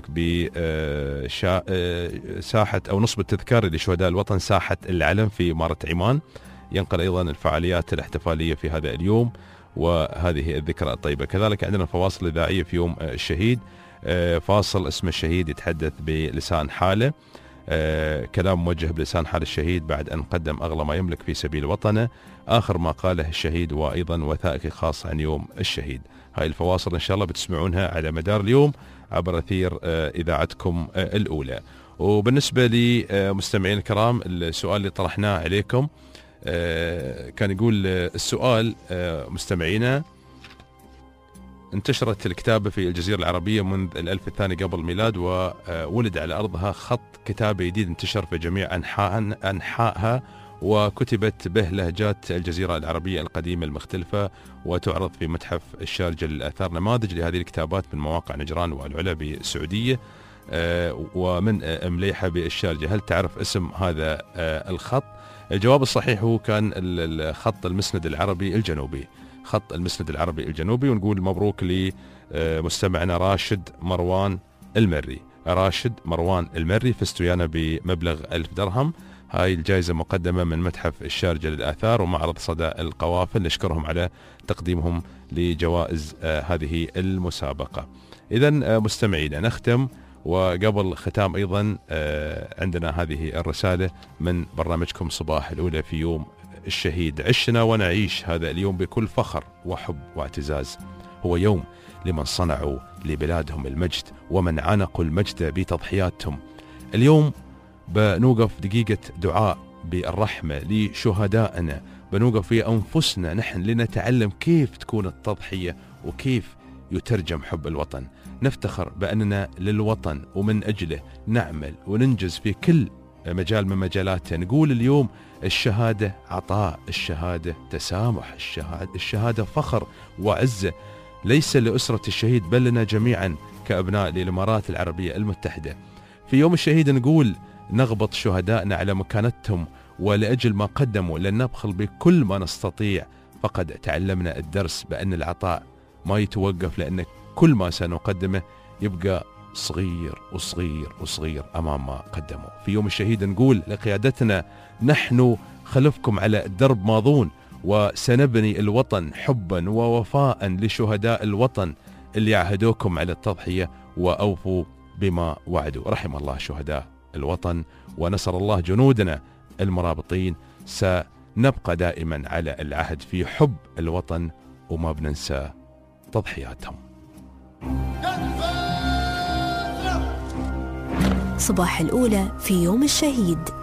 [SPEAKER 2] بساحة أو نصب التذكاري لشهداء الوطن ساحة العلم في إمارة عمان، ينقل أيضا الفعاليات الاحتفالية في هذا اليوم وهذه الذكرى الطيبة. كذلك عندنا فواصل إذاعية في يوم الشهيد، فاصل اسم الشهيد يتحدث بلسان حاله، كلام موجه بلسان حال الشهيد بعد أن قدم أغلى ما يملك في سبيل وطنه، آخر ما قاله الشهيد، وأيضا وثائقي خاص عن يوم الشهيد. هاي الفواصل إن شاء الله بتسمعونها على مدار اليوم عبر أثير إذاعتكم الأولى. وبالنسبة لي مستمعين الكرام، السؤال اللي طرحناه عليكم كان يقول السؤال مستمعينا: انتشرت الكتابة في الجزيرة العربية منذ الألف الثاني قبل الميلاد، وولد على أرضها خط كتابة جديد انتشر في جميع أنحائها، وكتبت به لهجات الجزيرة العربية القديمة المختلفة، وتعرض في متحف الشارجة للآثار. نماذج لهذه الكتابات من مواقع نجران والعلا بالسعودية ومن مليحة بالشارجة. هل تعرف اسم هذا الخط؟ الجواب الصحيح هو كان الخط المسند العربي الجنوبي، خط المسند العربي الجنوبي. ونقول مبروك لمستمعنا راشد مروان المري. راشد مروان المري، فزت ويانا بمبلغ 1000 درهم. هاي الجائزة مقدمة من متحف الشارجة للآثار ومعرض صدى القوافل، نشكرهم على تقديمهم لجوائز هذه المسابقة. إذن مستمعينا نختم، وقبل ختام أيضا عندنا هذه الرسالة من برنامجكم صباح الأولى في يوم الشهيد: عشنا ونعيش هذا اليوم بكل فخر وحب واعتزاز، هو يوم لمن صنعوا لبلادهم المجد ومن عانقوا المجد بتضحياتهم. اليوم بنوقف دقيقة دعاء بالرحمة لشهدائنا، بنوقف في أنفسنا نحن لنتعلم كيف تكون التضحية وكيف يترجم حب الوطن. نفتخر بأننا للوطن ومن أجله نعمل وننجز في كل مجال من مجالاته. نقول اليوم الشهادة عطاء، الشهادة تسامح، الشهادة فخر وعزة، ليس لأسرة الشهيد بل لنا جميعا كأبناء للإمارات العربية المتحدة. في يوم الشهيد نقول نغبط شهدائنا على مكانتهم ولأجل ما قدموا، لن نبخل بكل ما نستطيع، فقد تعلمنا الدرس بأن العطاء ما يتوقف، لأن كل ما سنقدمه يبقى صغير وصغير وصغير أمام ما قدموا. في يوم الشهيد نقول لقيادتنا نحن خلفكم على الدرب ماضون، وسنبني الوطن حبا ووفاء لشهداء الوطن اللي عهدوكم على التضحية وأوفوا بما وعدوا. رحم الله شهداء الوطن ونصر الله جنودنا المرابطين. سنبقى دائما على العهد في حب الوطن وما بننسى تضحياتهم.
[SPEAKER 1] صباح الأولى في يوم الشهيد.